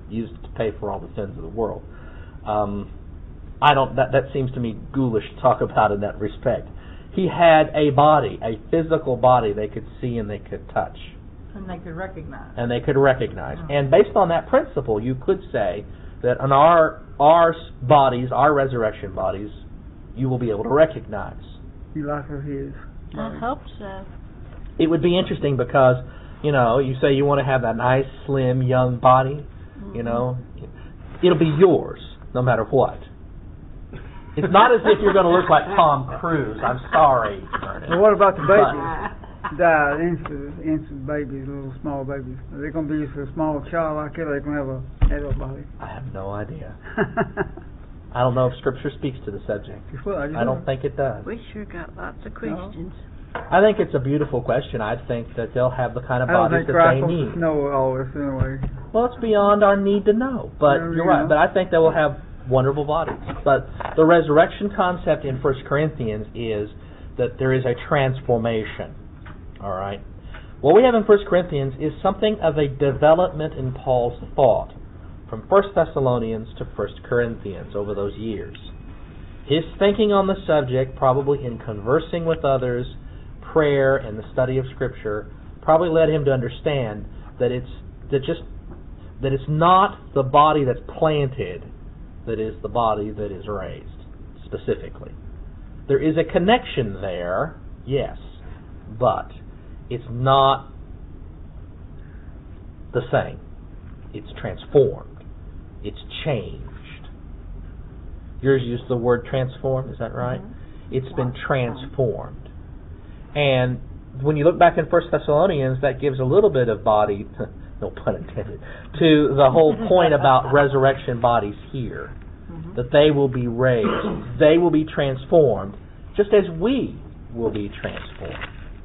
used it to pay for all the sins of the world. Um, I don't. That that seems to me ghoulish to talk about in that respect. He had a body, a physical body they could see and they could touch. And they could recognize. And they could recognize. And based on that principle, you could say that on our our bodies, our resurrection bodies, you will be able to recognize. You like of his. I hope so. It would be interesting because, you know, you say you want to have that nice, slim, young body, Mm-hmm. you know, it'll be yours no matter what. It's not as if you're going to look like Tom Cruise. I'm sorry, Vernon. Well, what about the But- babies? Died, infant, infant babies, little small babies. Are they going to be just a small child like that, or are they going to have a adult body? I have no idea. I don't know if Scripture speaks to the subject. Well, I, just I don't think it does. We sure got lots of questions. I think it's a beautiful question. I think that they'll have the kind of I don't bodies think that they Christ need. will know all this anyway. Well, it's beyond our need to know. But Yeah, you're you right. know. But I think they will have wonderful bodies. But the resurrection concept in First Corinthians is that there is a transformation. All right? What we have in First Corinthians is something of a development in Paul's thought from First Thessalonians to First Corinthians over those years. His thinking on the subject, probably in conversing with others, prayer, and the study of Scripture, probably led him to understand that it's that just that it's not the body that's planted that is the body that is raised, specifically. There is a connection there, yes, but it's not the same. It's transformed. It's changed. Yours used the word transformed, is that right? Mm-hmm. It's been transformed. And when you look back in First Thessalonians, that gives a little bit of body, no pun intended, to the whole point about resurrection bodies here. Mm-hmm. That they will be raised. They will be transformed, just as we will be transformed.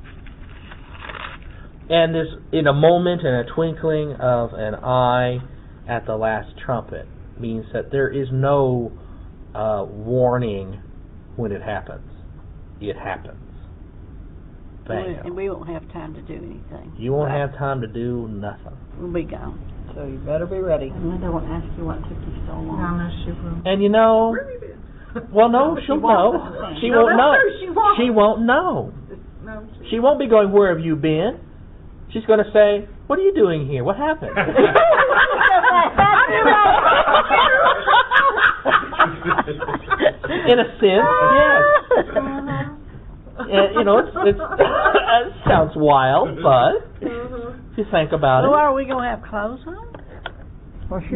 And this, in a moment and a twinkling of an eye at the last trumpet, means that there is no uh, warning when it happens. It happens. Bam. And we won't have time to do anything. You won't have time to do nothing. We'll be gone. So you better be ready. Linda won't ask you what took you so long. No, no, she will. And you know, well, no, she'll know. She No, won't that's know. true, she won't. She won't know. No, she She won't be going, "Where have you been?" She's going to say, "What are you doing here? What happened?" In a sense, yes. And, you know, it's, it's it sounds wild, but if you think about So it. are we going to have clothes on? Well, sure.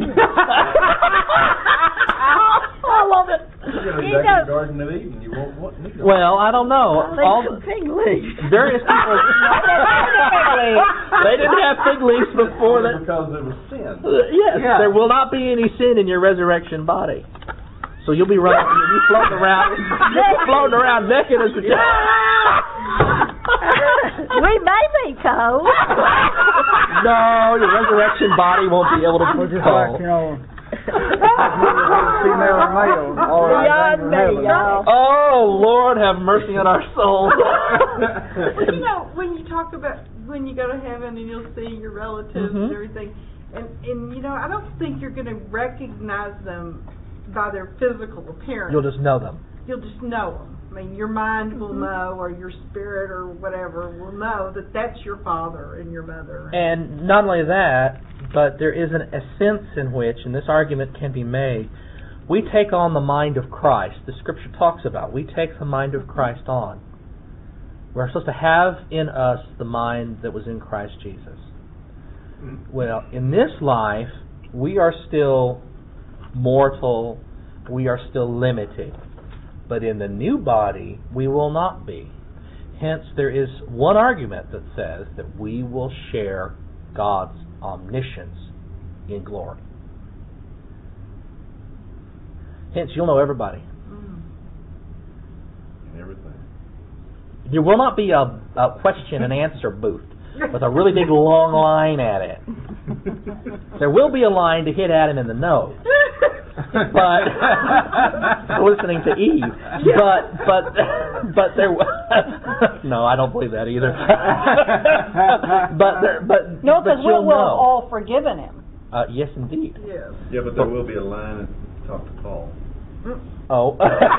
I love it. You're going to be He back in does. the Garden of Eden. You won't want neither. Well, I don't know. All Leave some the pig leaves. various people. They didn't have fig leaves before that. Because it was sin. Uh, yes, Yeah. there will not be any sin in your resurrection body. So you'll be running, you'll be floating around, floating around naked as a We may be cold. No, your resurrection body won't be able to Well, be just like, cold. you know, female or male, all right, Beyond things in me, heaven. y'all. Oh, Lord, have mercy on our souls. Well, you know, when you talk about when you go to heaven and you'll see your relatives Mhm. and everything, and and you know, I don't think you're going to recognize them by their physical appearance. You'll just know them. You'll just know them. I mean, your mind will know, or your spirit, or whatever, will know that that's your father and your mother. And not only that, but there is an, a sense in which, and this argument can be made, we take on the mind of Christ. The Scripture talks about we take the mind of Christ on. We're supposed to have in us the mind that was in Christ Jesus. Well, in this life, we are still mortal, we are still limited. But in the new body, we will not be. Hence, there is one argument that says that we will share God's omniscience in glory. Hence, you'll know everybody. Mm. And everything. There will not be a, a question and answer booth with a really big long line at it. There will be a line to hit Adam in the nose. But listening to Eve, but but but there. No, I don't believe that either. but there, but No, but because we'll, you'll we'll know. have all forgiven him. Uh, yes, indeed. Yes. Yeah, but there will be a line and talk to Paul. Oh.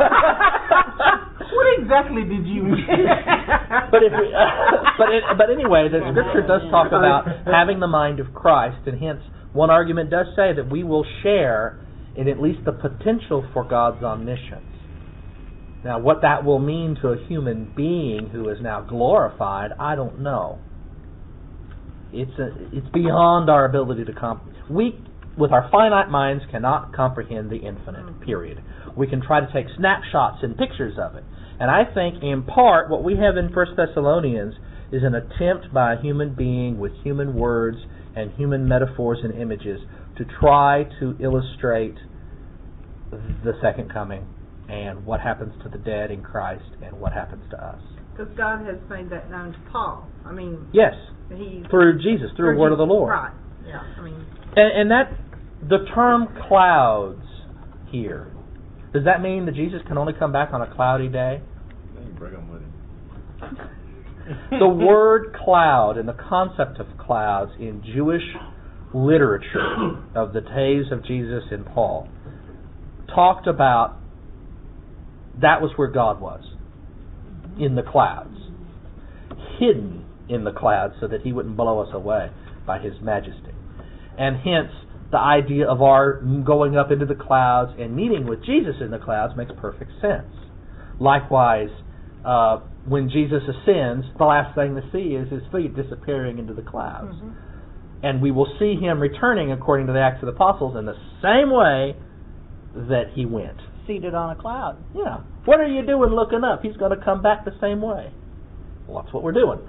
What exactly did you mean? But if we, uh, but it, but anyway, the Scripture does talk about having the mind of Christ, and hence one argument does say that we will share in at least the potential for God's omniscience. Now, what that will mean to a human being who is now glorified, I don't know. It's a, it's beyond our ability to comprehend. We, with our finite minds, cannot comprehend the infinite, period. We can try to take snapshots and pictures of it. And I think, in part, what we have in First Thessalonians is an attempt by a human being with human words and human metaphors and images to try to illustrate the second coming and what happens to the dead in Christ and what happens to us. Because God has made that known to Paul. I mean, yes, he through Jesus, through the word of the Lord. Right. Yeah. I mean, and, and that the term clouds here, does that mean that Jesus can only come back on a cloudy day? Bring him with him. The word cloud and the concept of clouds in Jewish literature of the days of Jesus and Paul talked about that was where God was, in the clouds, hidden in the clouds so that he wouldn't blow us away by his majesty. And hence, the idea of our going up into the clouds and meeting with Jesus in the clouds makes perfect sense. Likewise, uh, when Jesus ascends, the last thing to see is his feet disappearing into the clouds. Mm-hmm. And we will see him returning, according to the Acts of the Apostles, in the same way that he went. Seated on a cloud. Yeah. What are you doing looking up? He's going to come back the same way. Well, that's what we're doing.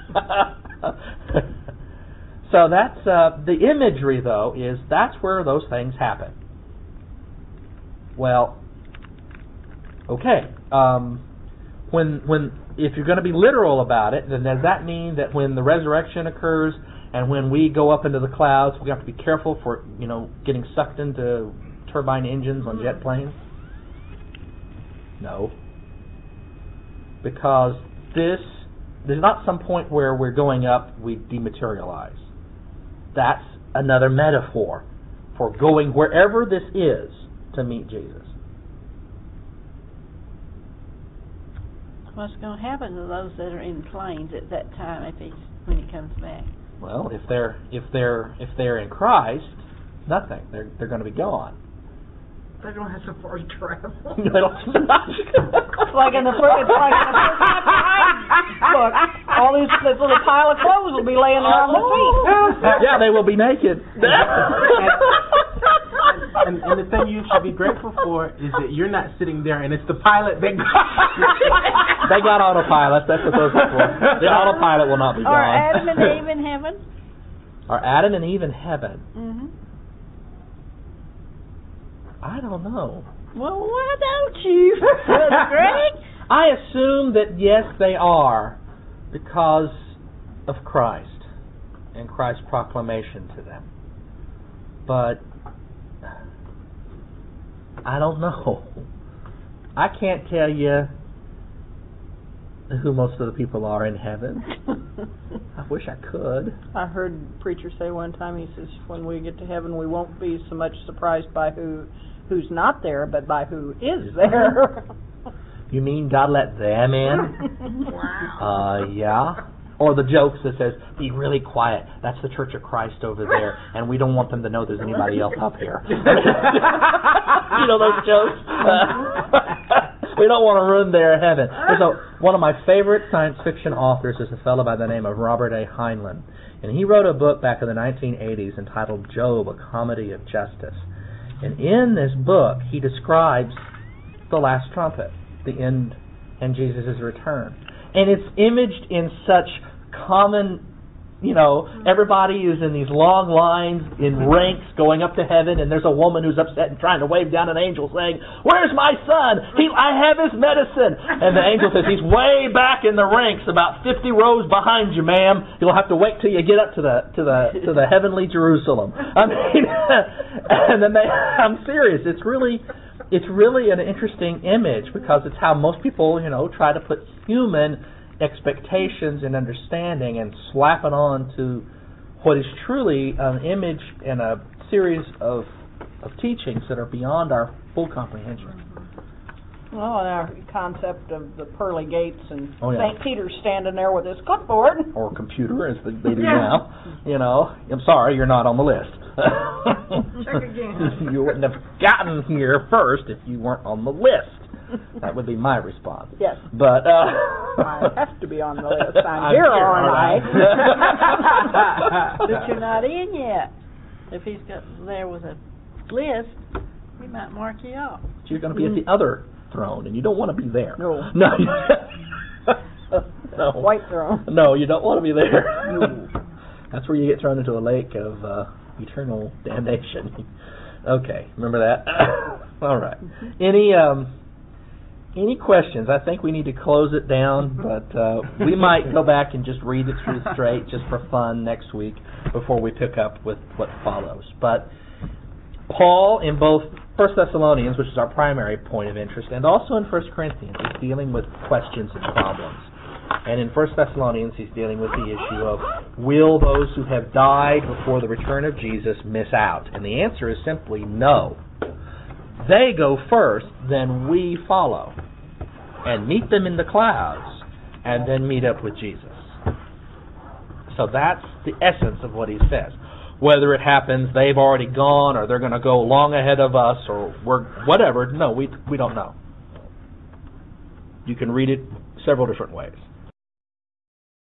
So that's uh, the imagery, though, is that's where those things happen. Well, okay. Um, when when if you're going to be literal about it, then does that mean that when the resurrection occurs and when we go up into the clouds, we have to be careful for you know getting sucked into turbine engines on jet planes? No, because this there's not some point where we're going up, we dematerialize. That's another metaphor for going wherever this is to meet Jesus. What's going to happen to those that are in planes at that time if he's when he comes back? Well, if they're if they're if they're in Christ, nothing. They're they're going to be gone. They don't have so far to travel. They don't. It's like in the first, it's like in the first book. All these this little pile of clothes will be laying around the feet. Yeah, they will be naked. And, and the thing you should be grateful for is that you're not sitting there and it's the pilot that they got autopilot. That's what those are for. The autopilot will not be gone. Are Adam and Eve in heaven? Are Adam and Eve in heaven? Mm-hmm. I don't know. Well, why don't you, Greg? I assume that yes, they are, because of Christ and Christ's proclamation to them. But I don't know. I can't tell you who most of the people are in heaven. I wish I could. I heard a preacher say one time, he says, when we get to heaven, we won't be so much surprised by who who's not there, but by who is there. You mean God let them in? Wow. Uh, yeah. Or the jokes that says, be really quiet. That's the Church of Christ over there, and we don't want them to know there's anybody else up here. You know those jokes? Uh, we don't want to ruin their heaven. There's a, one of my favorite science fiction authors is a fellow by the name of Robert A. Heinlein. And he wrote a book back in the nineteen eighties entitled Job, A Comedy of Justice. And in this book, he describes the last trumpet, the end, and Jesus' return. And it's imaged in such common, you know, everybody is in these long lines in ranks going up to heaven, and there's a woman who's upset and trying to wave down an angel saying, "Where's my son? He, I have his medicine." And the angel says, "He's way back in the ranks, about fifty rows behind you, ma'am. You'll have to wait till you get up to the to the to the heavenly Jerusalem." I mean, and then they, I'm serious. It's really. It's really an interesting image because it's how most people, you know, try to put human expectations and understanding and slap it on to what is truly an image and a series of of teachings that are beyond our full comprehension. Well, and our concept of the pearly gates and Oh, yeah. Saint Peter's standing there with his clipboard. Or computer, as they do Yeah. now. You know, I'm sorry, you're not on the list. Check again. You wouldn't have gotten here first if you weren't on the list. That would be my response. Yes. But, uh... I have to be on the list. I'm, I'm here, here, aren't I? But you're not in yet. If he's got there with a list, he might mark you off. You're going to be at the other throne, and you don't want to be there. No. No. No. White throne. No, you don't want to be there. No. That's where you get thrown into a lake of uh, eternal damnation. Okay, remember that? All right. Any um, any questions? I think we need to close it down, but uh, we might go back and just read it through straight just for fun next week before we pick up with what follows. But Paul, in both First Thessalonians, which is our primary point of interest, and also in First Corinthians, is dealing with questions and problems. And in First Thessalonians, he's dealing with the issue of, will those who have died before the return of Jesus miss out? And the answer is simply no. They go first, then we follow. And meet them in the clouds, and then meet up with Jesus. So that's the essence of what he says. Whether it happens they've already gone, or they're going to go long ahead of us, or we're whatever, no, we we don't know. You can read it several different ways.